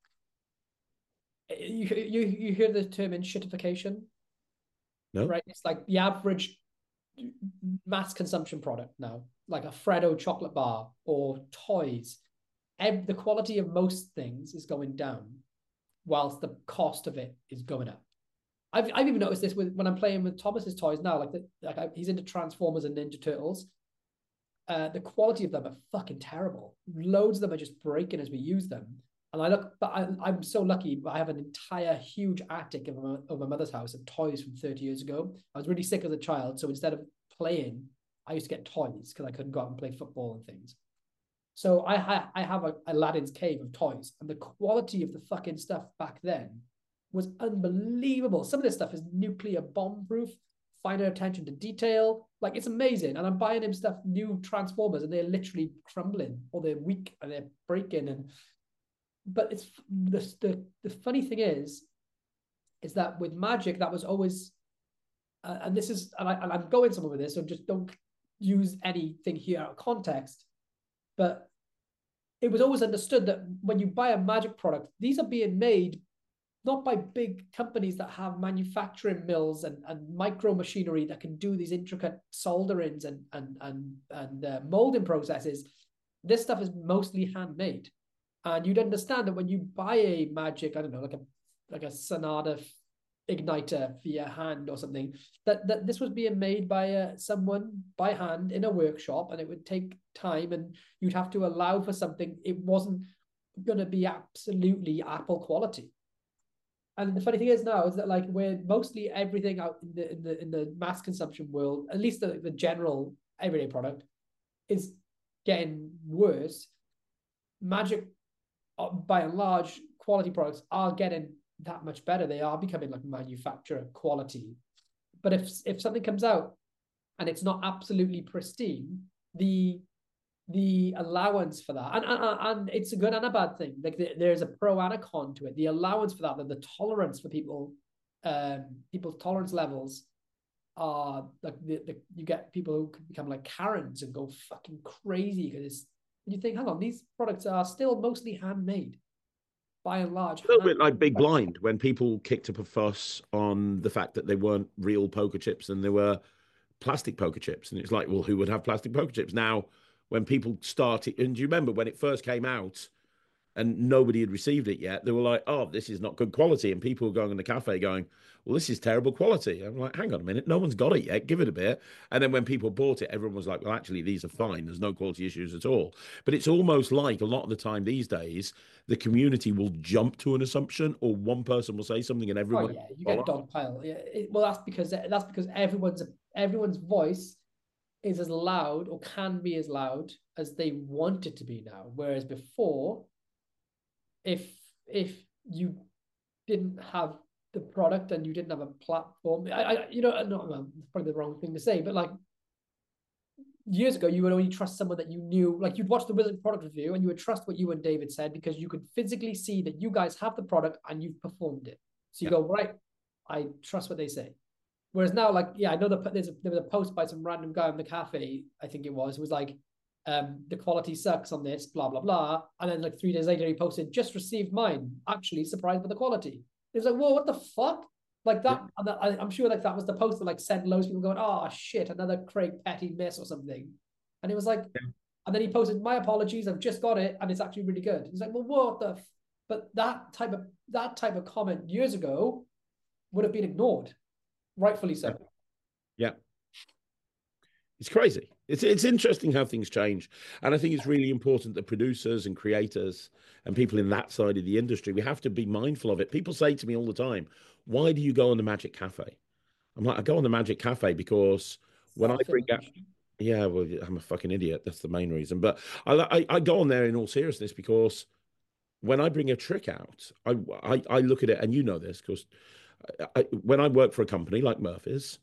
you hear the term "enshittification"? No. Right? It's like the average mass consumption product now, like a Freddo chocolate bar or toys. The quality of most things is going down, whilst the cost of it is going up. I've even noticed this when I'm playing with Thomas's toys now. He's into Transformers and Ninja Turtles. The quality of them are fucking terrible. Loads of them are just breaking as we use them. And I'm so lucky. I have an entire huge attic of my mother's house of toys from 30 years ago. I was really sick as a child, so instead of playing, I used to get toys because I couldn't go out and play football and things. So I have a Aladdin's cave of toys, and the quality of the fucking stuff back then was unbelievable. Some of this stuff is nuclear bomb proof, finer attention to detail. Like, it's amazing. And I'm buying him stuff, new Transformers, and they're literally crumbling, or they're weak and they're breaking. But it's the funny thing is that with magic, that was always, and this is, and I'm going somewhere with this, so just don't use anything here out of context. But it was always understood that when you buy a magic product, these are being made not by big companies that have manufacturing mills and micro machinery that can do these intricate solderings and molding processes. This stuff is mostly handmade. And you'd understand that when you buy a magic, I don't know, like a Sonata igniter for your hand or something, that this was being made by someone by hand in a workshop, and it would take time, and you'd have to allow for something. It wasn't going to be absolutely Apple quality. And the funny thing is now is that like we're mostly everything out in the mass consumption world, at least the general everyday product, is getting worse. Magic, by and large, quality products are getting that much better. They are becoming like manufacturer quality. But if something comes out and it's not absolutely pristine, the allowance for that, and it's a good and a bad thing. Like there's a pro and a con to it. The allowance for that, the tolerance for people, people's tolerance levels are like you get people who can become like Karens and go fucking crazy because you think, hang on, these products are still mostly handmade, by and large. A little bit like Big Blind when people kicked up a fuss on the fact that they weren't real poker chips and they were plastic poker chips. And it's like, well, who would have plastic poker chips? Now, when people started, and do you remember when it first came out and nobody had received it yet, they were like, oh, this is not good quality. And people were going in the cafe going, well, this is terrible quality. I'm like, hang on a minute, no one's got it yet. Give it a bit. And then when people bought it, everyone was like, well, actually, these are fine. There's no quality issues at all. But it's almost like a lot of the time these days, the community will jump to an assumption or one person will say something and everyone. Oh, yeah, you get dogpile. Yeah, well, that's because everyone's voice is as loud or can be as loud as they want it to be now. Whereas before, if you didn't have the product and you didn't have a platform, well, it's probably the wrong thing to say, but like years ago, you would only trust someone that you knew. Like you'd watch the Wizard product review and you would trust what you and David said because you could physically see that you guys have the product and you've performed it. So you go, right, I trust what they say. Whereas now, like, yeah, I know there was a post by some random guy in the cafe, I think it was like, the quality sucks on this, blah, blah, blah. And then like 3 days later, he posted, just received mine, actually surprised by the quality. It was like, whoa, what the fuck? Like that, I'm sure like that was the post that like sent loads of people going, oh shit, another Craig Petty miss or something. And it was like, and then he posted, my apologies, I've just got it, and it's actually really good. He's like, well, what the but that type of comment years ago would have been ignored. Rightfully so. Yeah. It's crazy. It's interesting how things change. And I think it's really important that producers and creators and people in that side of the industry, we have to be mindful of it. People say to me all the time, why do you go on the Magic Cafe? I'm like, I go on the Magic Cafe because when I bring out, yeah, well, I'm a fucking idiot. That's the main reason. But I go on there in all seriousness because when I bring a trick out, I look at it, and you know this because when I work for a company like Murphy's,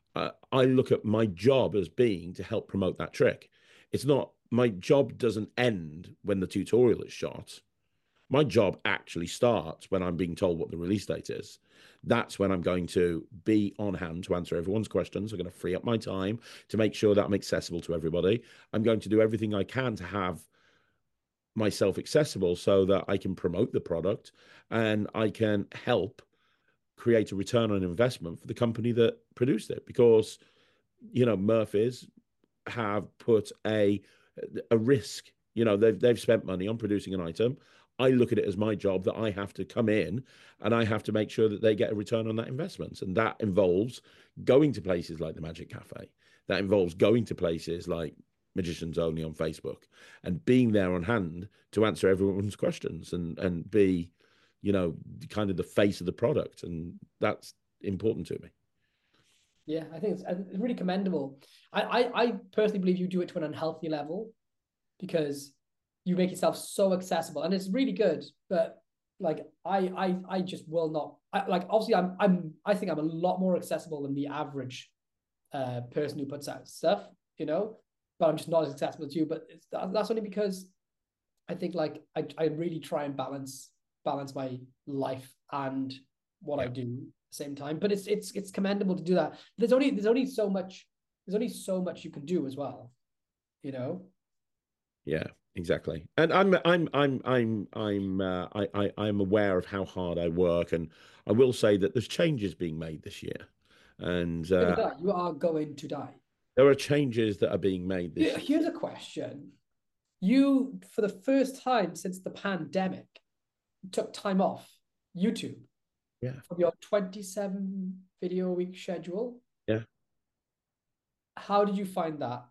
I look at my job as being to help promote that trick. It's not, my job doesn't end when the tutorial is shot. My job actually starts when I'm being told what the release date is. That's when I'm going to be on hand to answer everyone's questions. I'm going to free up my time to make sure that I'm accessible to everybody. I'm going to do everything I can to have myself accessible so that I can promote the product and I can help create a return on investment for the company that produced it, because Murphy's have put a risk. They've spent money on producing an item. I look at it as my job that I have to come in and I have to make sure that they get a return on that investment, and that involves going to places like the Magic Cafe. That involves going to places like Magicians Only on Facebook and being there on hand to answer everyone's questions and be kind of the face of the product. And that's important to me. Yeah, I think it's really commendable. I personally believe you do it to an unhealthy level because you make yourself so accessible, and it's really good. But like I just will not. Obviously I think I'm a lot more accessible than the average person who puts out stuff, but I'm just not as accessible as you. But that's only because I think like I really try and balance my life and what I do at the same time. But it's commendable to do that. There's only so much you can do as well, Yeah, exactly. And I'm aware of how hard I work, and I will say that there's changes being made this year, and you are going to die. There are changes that are being made this year. Here's a question: you, for the first time since the pandemic, took time off YouTube. Yeah. From your 27 video a week schedule. Yeah. How did you find that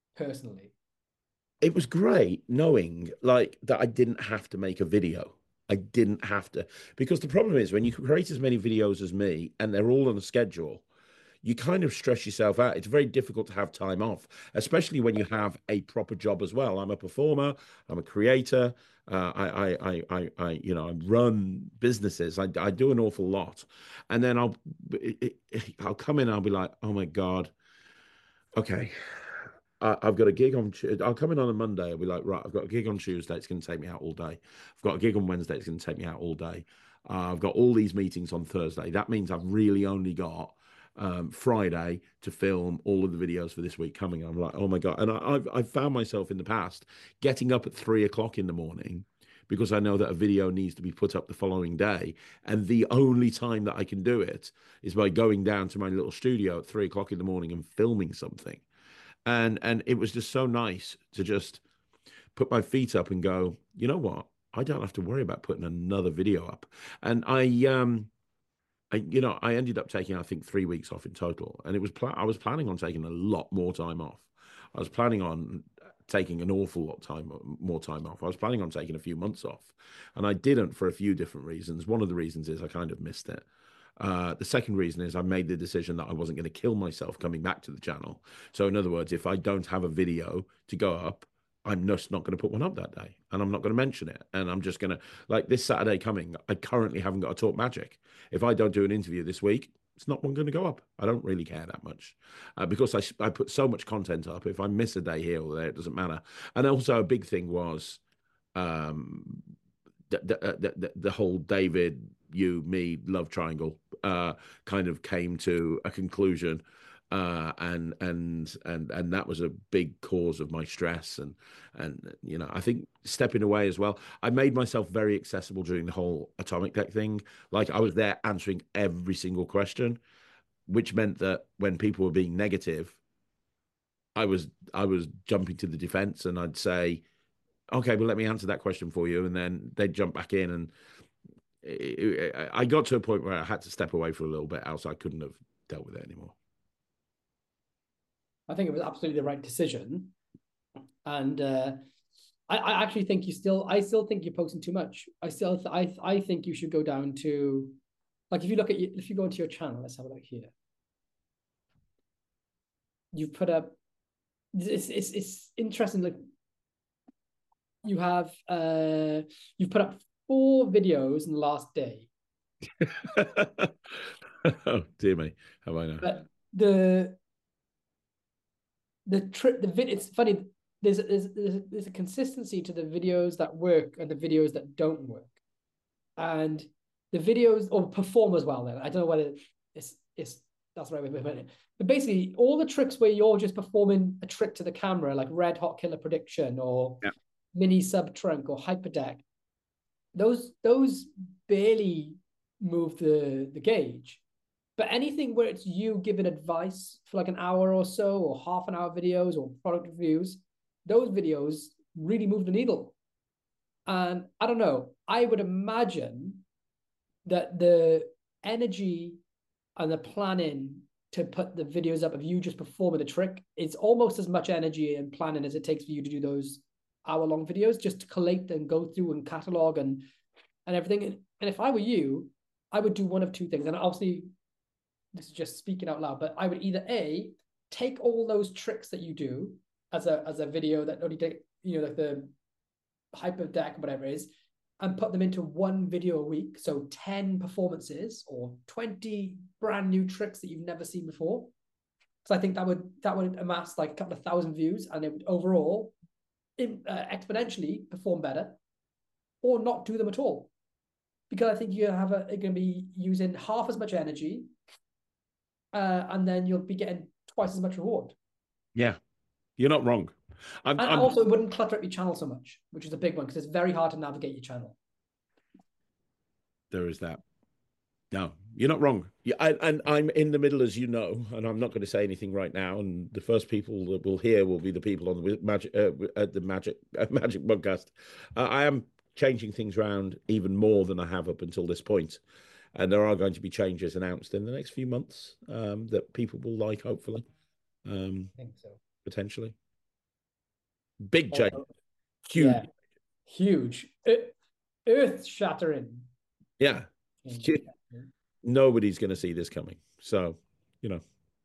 personally? It was great knowing like that I didn't have to make a video I didn't have to, because the problem is when you create as many videos as me and they're all on a schedule, you kind of stress yourself out. It's very difficult to have time off, especially when you have a proper job as well. I'm a performer, I'm a creator. I run businesses. I do an awful lot, and then I'll come in. And I'll be like, oh my god, okay. I've got a gig on. I'll come in on a Monday. I'll be like, right, I've got a gig on Tuesday. It's going to take me out all day. I've got a gig on Wednesday. It's going to take me out all day. I've got all these meetings on Thursday. That means I've really only got Friday to film all of the videos for this week coming. I'm like, oh my god! And I've found myself in the past getting up at 3 o'clock in the morning because I know that a video needs to be put up the following day, and the only time that I can do it is by going down to my little studio at 3 o'clock in the morning and filming something. And it was just so nice to just put my feet up and go, you know what? I don't have to worry about putting another video up. And I ended up taking, I think, 3 weeks off in total. And it was I was planning on taking a lot more time off. I was planning on taking an awful lot more time off. I was planning on taking a few months off, and I didn't for a few different reasons. One of the reasons is I kind of missed it. The second reason is I made the decision that I wasn't going to kill myself coming back to the channel. So in other words, if I don't have a video to go up, I'm just not going to put one up that day, and I'm not going to mention it. And I'm just going to, like this Saturday coming, I currently haven't got a Talk Magic. If I don't do an interview this week, it's not one going to go up. I don't really care that much because I put so much content up. If I miss a day here or there, it doesn't matter. And also a big thing was the whole David, you, me love triangle kind of came to a conclusion, and that was a big cause of my stress, and I think stepping away as well. I made myself very accessible during the whole Atomic Deck thing. Like I was there answering every single question, which meant that when people were being negative, I was jumping to the defense, and I'd say, okay, well, let me answer that question for you. And then they'd jump back in. And I got to a point where I had to step away for a little bit, else I couldn't have dealt with it anymore. I think it was absolutely the right decision. And I actually think I still think you're posting too much. I think you should go down to, like, if you go into your channel, let's have a look here. You've put up, it's interesting, like, you've put up 4 videos in the last day. Oh dear me, have I know? But it's funny. There's a consistency to the videos that work and the videos that don't work, and the videos or perform as well. Then I don't know whether it's that's the right way to put it. But basically, all the tricks where you're just performing a trick to the camera, like Red Hot Killer Prediction or Mini Sub Trunk or Hyperdeck, those barely move the gauge. But anything where it's you giving advice for like an hour or so, or half an hour videos or product reviews, those videos really move the needle. And I don't know, I would imagine that the energy and the planning to put the videos up of you just performing the trick, it's almost as much energy and planning as it takes for you to do those hour-long videos, just to collate and go through and catalog and everything. And if I were you, I would do one of two things. And obviously, this is just speaking out loud, but I would either take all those tricks that you do as a video that only take, like the hyper deck, whatever it is, and put them into one video a week. So 10 performances or 20 brand new tricks that you've never seen before. So I think that would amass like a couple of thousand views, and it would overall exponentially perform better, or not do them at all. Because I think you're going to be using half as much energy, and then you'll be getting twice as much reward. Yeah, you're not wrong. Also, it wouldn't clutter up your channel so much, which is a big one, because it's very hard to navigate your channel. There is that. No, you're not wrong. Yeah, and I'm in the middle, as you know, and I'm not going to say anything right now. And the first people that will hear will be the people on the Magic podcast. I am changing things around even more than I have up until this point. And there are going to be changes announced in the next few months that people will like, hopefully. I think so. Potentially. Big change. Huge. Yeah, huge. Earth shattering. Yeah. Nobody's going to see this coming. So, you know.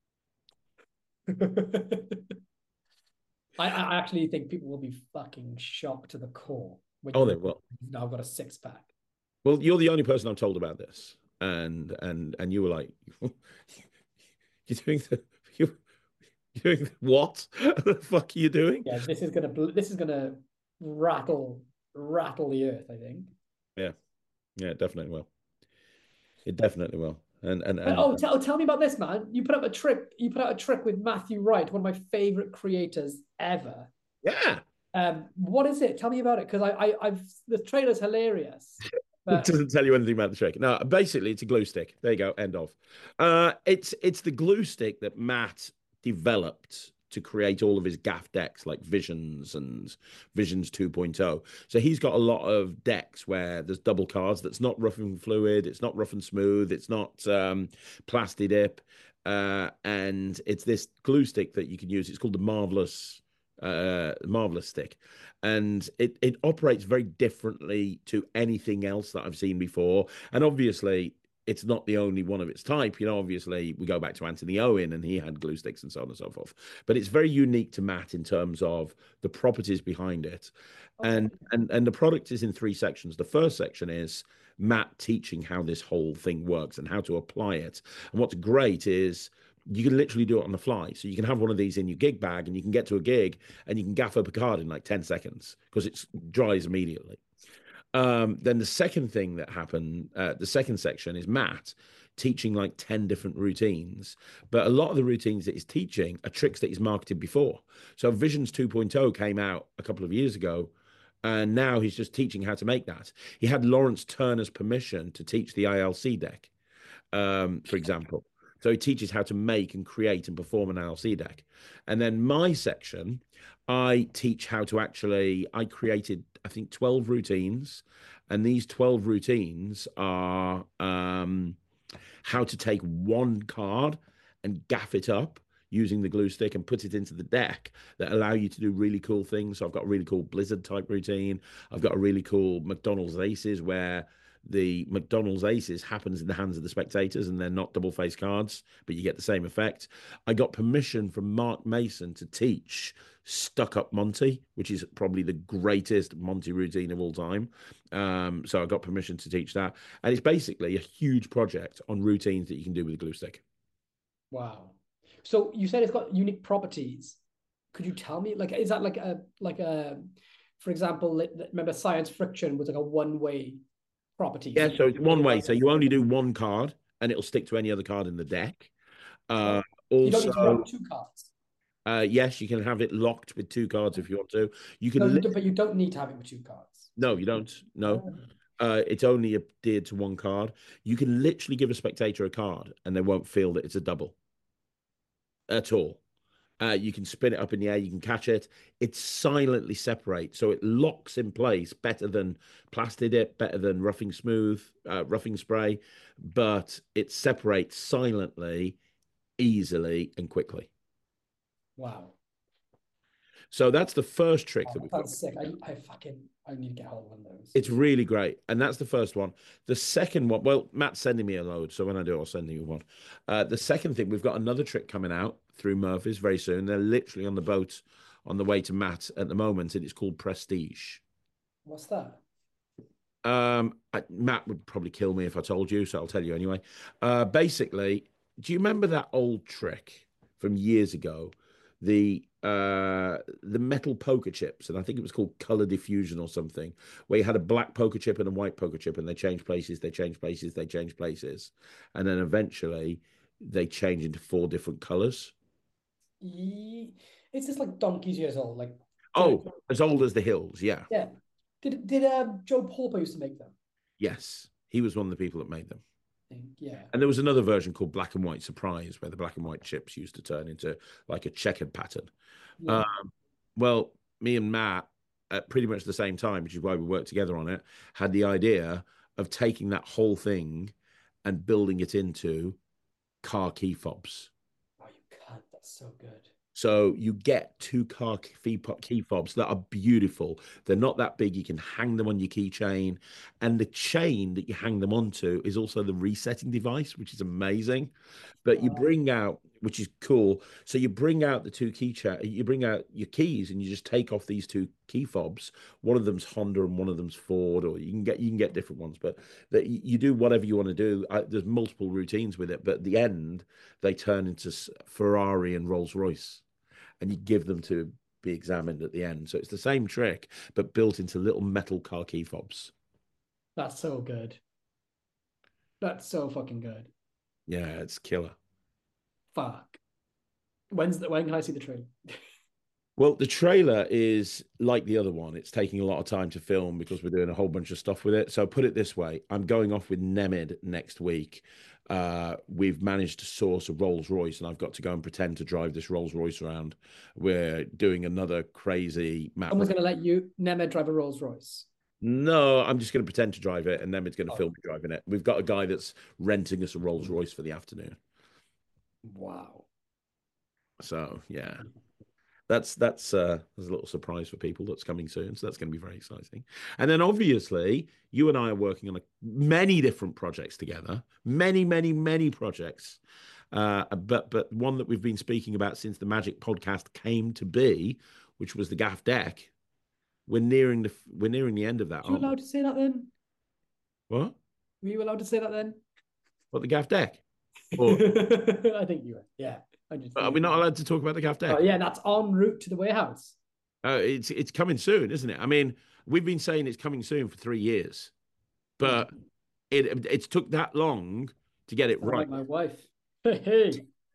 I actually think people will be fucking shocked to the core when Oh, they will. you've now got a six pack. Well, you're the only person I've told about this, and you were like, "You're doing the you're doing what? The fuck are you doing?" Yeah, this is gonna rattle the earth, I think. Yeah, yeah, it definitely will. It definitely will. And Tell me about this, man. You put out a trick with Matthew Wright, one of my favorite creators ever. yeah, What is it? Tell me about it, because I've the trailer's hilarious. it But doesn't tell you anything about the trick. No, basically, it's a glue stick. There you go. End of. It's the glue stick that Matt developed to create all of his gaff decks like Visions and Visions 2.0. So he's got a lot of decks where there's double cards that's not rough and fluid, it's not rough and smooth, it's not plasti dip, and it's this glue stick that you can use. It's called the Marvelous stick, and it operates very differently to anything else that I've seen before. And obviously, it's not the only one of its type. You know, obviously, we go back to Anthony Owen, and he had glue sticks and so on and so forth. But it's very unique to Matt in terms of the properties behind it, okay. and the product is in three sections. The first section is Matt teaching how this whole thing works and how to apply it. And what's great is you can literally do it on the fly. So you can have one of these in your gig bag and you can get to a gig and you can gaff up a card in like 10 seconds because it dries immediately. Then the second thing that happened, the second section is Matt teaching like 10 different routines. But a lot of the routines that he's teaching are tricks that he's marketed before. So Visions 2.0 came out a couple of years ago. And now he's just teaching how to make that. He had Lawrence Turner's permission to teach the ILC deck, for example. So he teaches how to make and create and perform an ILC deck. And then my section, I teach how to I created, I think, 12 routines. And these 12 routines are how to take one card and gaff it up using the glue stick and put it into the deck that allow you to do really cool things. So I've got a really cool Blizzard type routine. I've got a really cool McDonald's Aces where the McDonald's Aces happens in the hands of the spectators and they're not double face cards, but you get the same effect. I got permission from Mark Mason to teach Stuck Up Monty, which is probably the greatest Monty routine of all time. So I got permission to teach that. And it's basically a huge project on routines that you can do with a glue stick. Wow. So you said it's got unique properties. Could you tell me, like, is that like for example, remember Science Friction was like a one-way property? Yeah, so it's one way. So you only do one card and it'll stick to any other card in the deck. You don't need to run two cards. Yes, you can have it locked with two cards if you want to. You can, but you don't need to have it with two cards. No, you don't. No, it's only adhered to one card. You can literally give a spectator a card, and they won't feel that it's a double at all. You can spin it up in the air. You can catch it. It silently separates, so it locks in place better than plasti dip, better than roughing smooth, roughing spray, but it separates silently, easily, and quickly. Wow. So that's the first trick that we've got. That's sick. I need to get hold of one of those. It's really great. And that's the first one. The second one, well, Matt's sending me a load. So when I do, I'll send you one. The second thing, we've got another trick coming out through Murphy's very soon. They're literally on the boat on the way to Matt at the moment, and it's called Prestige. What's that? Matt would probably kill me if I told you, so I'll tell you anyway. Basically, do you remember that old trick from years ago? The metal poker chips, and I think it was called color diffusion or something, where you had a black poker chip and a white poker chip, and they change places, they change places, they change places, and then eventually they change into four different colors. It's just like donkeys years old, like as old as the hills, yeah. Yeah. Did Joe Pauper used to make them? Yes, he was one of the people that made them. Yeah. And there was another version called Black and White Surprise, where the black and white chips used to turn into like a checkered pattern. Yeah. Well, me and Matt, at pretty much the same time, which is why we worked together on it, had the idea of taking that whole thing and building it into car key fobs. Oh, you can't. That's so good. So you get two key fobs that are beautiful. They're not that big. You can hang them on your keychain. And the chain that you hang them onto is also the resetting device, which is amazing. But you bring out, which is cool. So you bring out the two you bring out your keys and you just take off these two key fobs. One of them's Honda and one of them's Ford, or you can get different ones, but that you do whatever you want to do. There's multiple routines with it, but at the end they turn into Ferrari and Rolls Royce, and you give them to be examined at the end. So it's the same trick, but built into little metal car key fobs. That's so good. That's so fucking good. Yeah, it's killer. Fuck. When can I see the trailer? Well, the trailer is like the other one. It's taking a lot of time to film because we're doing a whole bunch of stuff with it. So put it this way, I'm going off with Nemid next week. We've managed to source a Rolls Royce, and I've got to go and pretend to drive this Rolls Royce around. We're doing another crazy map. Someone's going to let you, Nemed, drive a Rolls Royce. No, I'm just going to pretend to drive it, and Nemed's going to film me driving it. We've got a guy that's renting us a Rolls Royce for the afternoon. Wow. So yeah. There's a little surprise for people that's coming soon, so that's going to be very exciting. And then obviously, you and I are working on many different projects together, many projects. But one that we've been speaking about since the Magic podcast came to be, which was the Gaff Deck. We're nearing the end of that. Were you allowed to say that then? What? Were you allowed to say that then? What, the Gaff Deck? Or, I think you were. Yeah. are we not allowed to talk about the Gaff Deck? Oh, yeah, that's en route to the warehouse. It's coming soon, isn't it? I mean, we've been saying it's coming soon for 3 years, but it's took that long to get it right. Like my wife. Hey.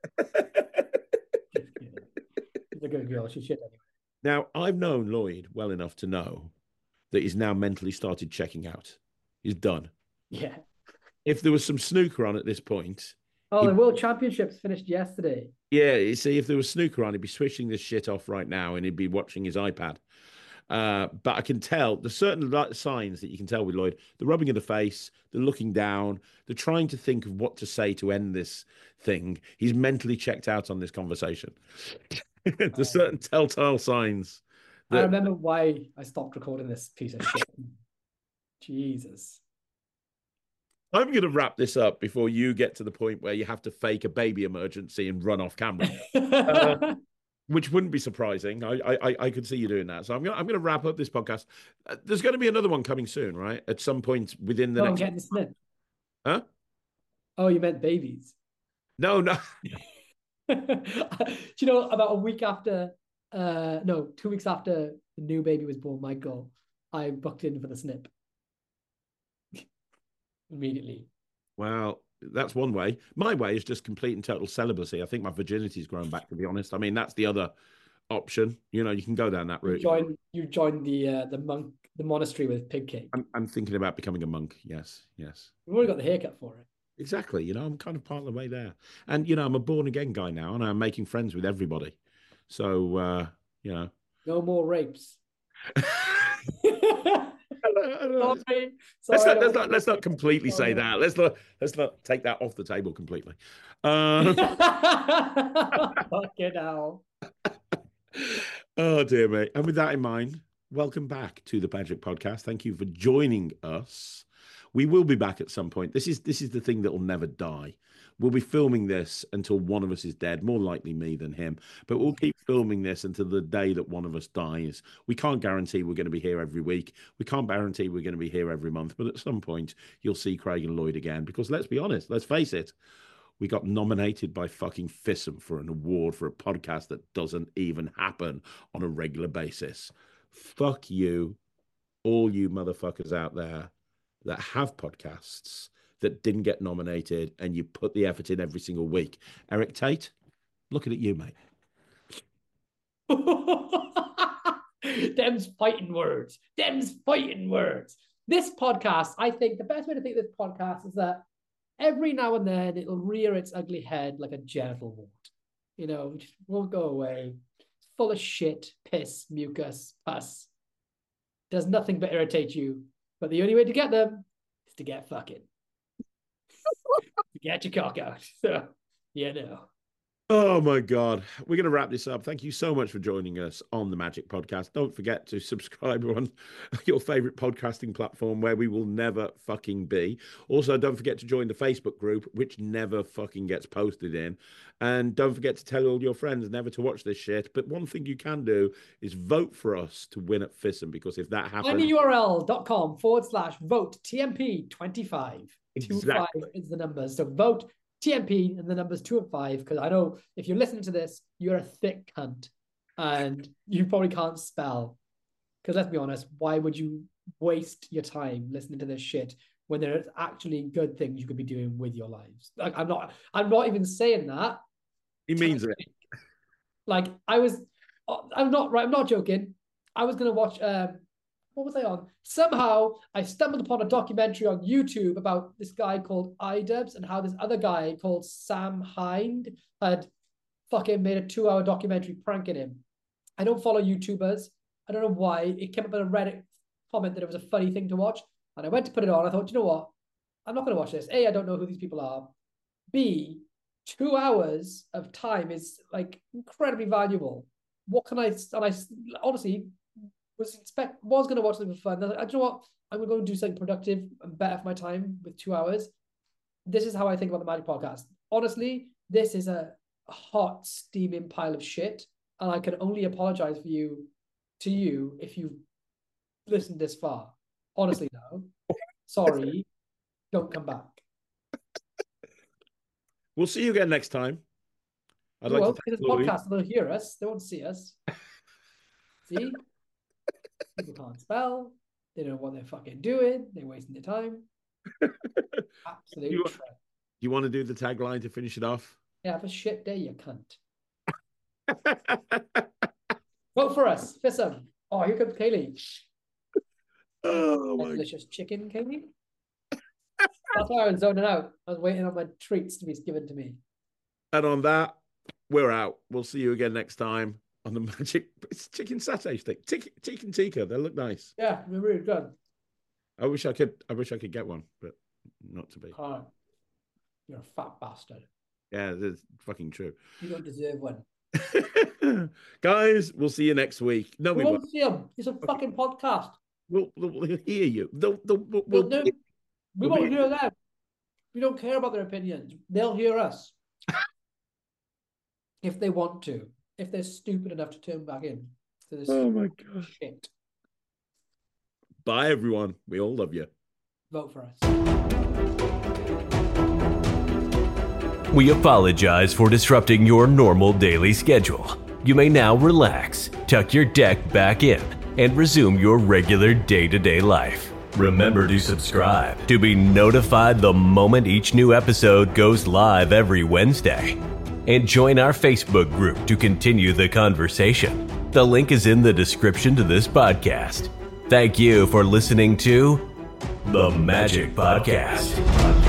She's a good girl. She's shit anyway. Now, I've known Lloyd well enough to know that he's now mentally started checking out. He's done. Yeah. If there was some snooker on at this point. Oh, the World Championships finished yesterday. Yeah, you see, if there was snooker on, he'd be switching this shit off right now and he'd be watching his iPad. But I can tell there's certain signs that you can tell with Lloyd. The rubbing of the face, the looking down, the trying to think of what to say to end this thing. He's mentally checked out on this conversation. There's certain telltale signs. I remember why I stopped recording this piece of shit. Jesus. I'm going to wrap this up before you get to the point where you have to fake a baby emergency and run off camera, which wouldn't be surprising. I could see you doing that. So I'm going to wrap up this podcast. There's going to be another one coming soon, right? At some point within the next. I'm getting the snip. Huh? Oh, you meant babies? No. Do you know, about a week after, 2 weeks after the new baby was born, Michael, I booked in for the snip. Immediately. Well, that's one way. My way is just complete and total celibacy. I think my virginity's grown back, to be honest. I mean, that's the other option. You know, you can go down that route. You join the monastery with pig cake. I'm thinking about becoming a monk. Yes. We've already got the haircut for it. Exactly. You know, I'm kind of part of the way there. And, you know, I'm a born again guy now and I'm making friends with everybody. So, you know. No more rapes. Let's not completely say that. Let's not take that off the table completely. Fucking hell. Oh dear me. And with that in mind, welcome back to the Magic Podcast. Thank you for joining us. We will be back at some point. This is the thing that will never die. We'll be filming this until one of us is dead, more likely me than him. But we'll keep filming this until the day that one of us dies. We can't guarantee we're going to be here every week. We can't guarantee we're going to be here every month. But at some point, you'll see Craig and Lloyd again. Because let's be honest, let's face it, we got nominated by fucking FISM for an award for a podcast that doesn't even happen on a regular basis. Fuck you, all you motherfuckers out there that have podcasts that didn't get nominated and you put the effort in every single week. Eric Tate, looking at you, mate. Them's fighting words. This podcast, I think the best way to think of this podcast is that every now and then it'll rear its ugly head like a genital wart. You know, it just won't go away. It's full of shit, piss, mucus, pus. Does nothing but irritate you. But the only way to get them is to get fucking. To get your cock out. So, you know. Oh my God. We're going to wrap this up. Thank you so much for joining us on the Magic Podcast. Don't forget to subscribe on your favorite podcasting platform where we will never fucking be. Also, don't forget to join the Facebook group, which never fucking gets posted in. And don't forget to tell all your friends never to watch this shit. But one thing you can do is vote for us to win at FISM, because if that happens... tinyurl.com/vote TMP25. Exactly. 25 is the numbers. So vote TMP and the numbers 2 and 5, because I know if you're listening to this, you're a thick cunt and you probably can't spell. Because let's be honest, why would you waste your time listening to this shit when there's actually good things you could be doing with your lives? Like, I'm not even saying that. He means it. Like, I'm not joking. I was gonna watch what was I on? Somehow I stumbled upon a documentary on YouTube about this guy called iDubbbz and how this other guy called Sam Hind had fucking made a 2-hour documentary pranking him. I don't follow YouTubers. I don't know why. It came up in a Reddit comment that it was a funny thing to watch. And I went to put it on. I thought, you know what? I'm not going to watch this. A, I don't know who these people are. B, 2 hours of time is like incredibly valuable. What can I, and I honestly was going to watch them for fun. I was like, you know what? I'm going to go and do something productive and better for my time with 2 hours. This is how I think about the Magic Podcast. Honestly, this is a hot, steaming pile of shit. And I can only apologize to you if you listened this far. Honestly, no. Sorry. Don't come back. We'll see you again next time. I'd like to thank this podcast, they'll hear us. They won't see us. See? People can't spell. They don't know what they're fucking doing. They're wasting their time. Absolute Do you want to do the tagline to finish it off? Yeah, have a shit day, you cunt. Vote for us. FISM. Oh, here comes Kaylee. Oh, my delicious chicken, Kaylee. That's why I was zoning out. I was waiting on my treats to be given to me. And on that, we're out. We'll see you again next time on the Magic. It's chicken satay stick. Chicken tikka. They look nice. Yeah, they're really good. I wish I could get one, but not to be. Oh, you're a fat bastard. Yeah, that's fucking true. You don't deserve one. Guys, we'll see you next week. No, we won't see him. It's a fucking podcast. We'll hear you. We won't hear them. We don't care about their opinions. They'll hear us. If they want to. If they're stupid enough to turn back in. To this my God. Shit. Bye, everyone. We all love you. Vote for us. We apologize for disrupting your normal daily schedule. You may now relax, tuck your deck back in, and resume your regular day-to-day life. Remember to subscribe to be notified the moment each new episode goes live every Wednesday. And join our Facebook group to continue the conversation. The link is in the description to this podcast. Thank you for listening to The Magic Podcast.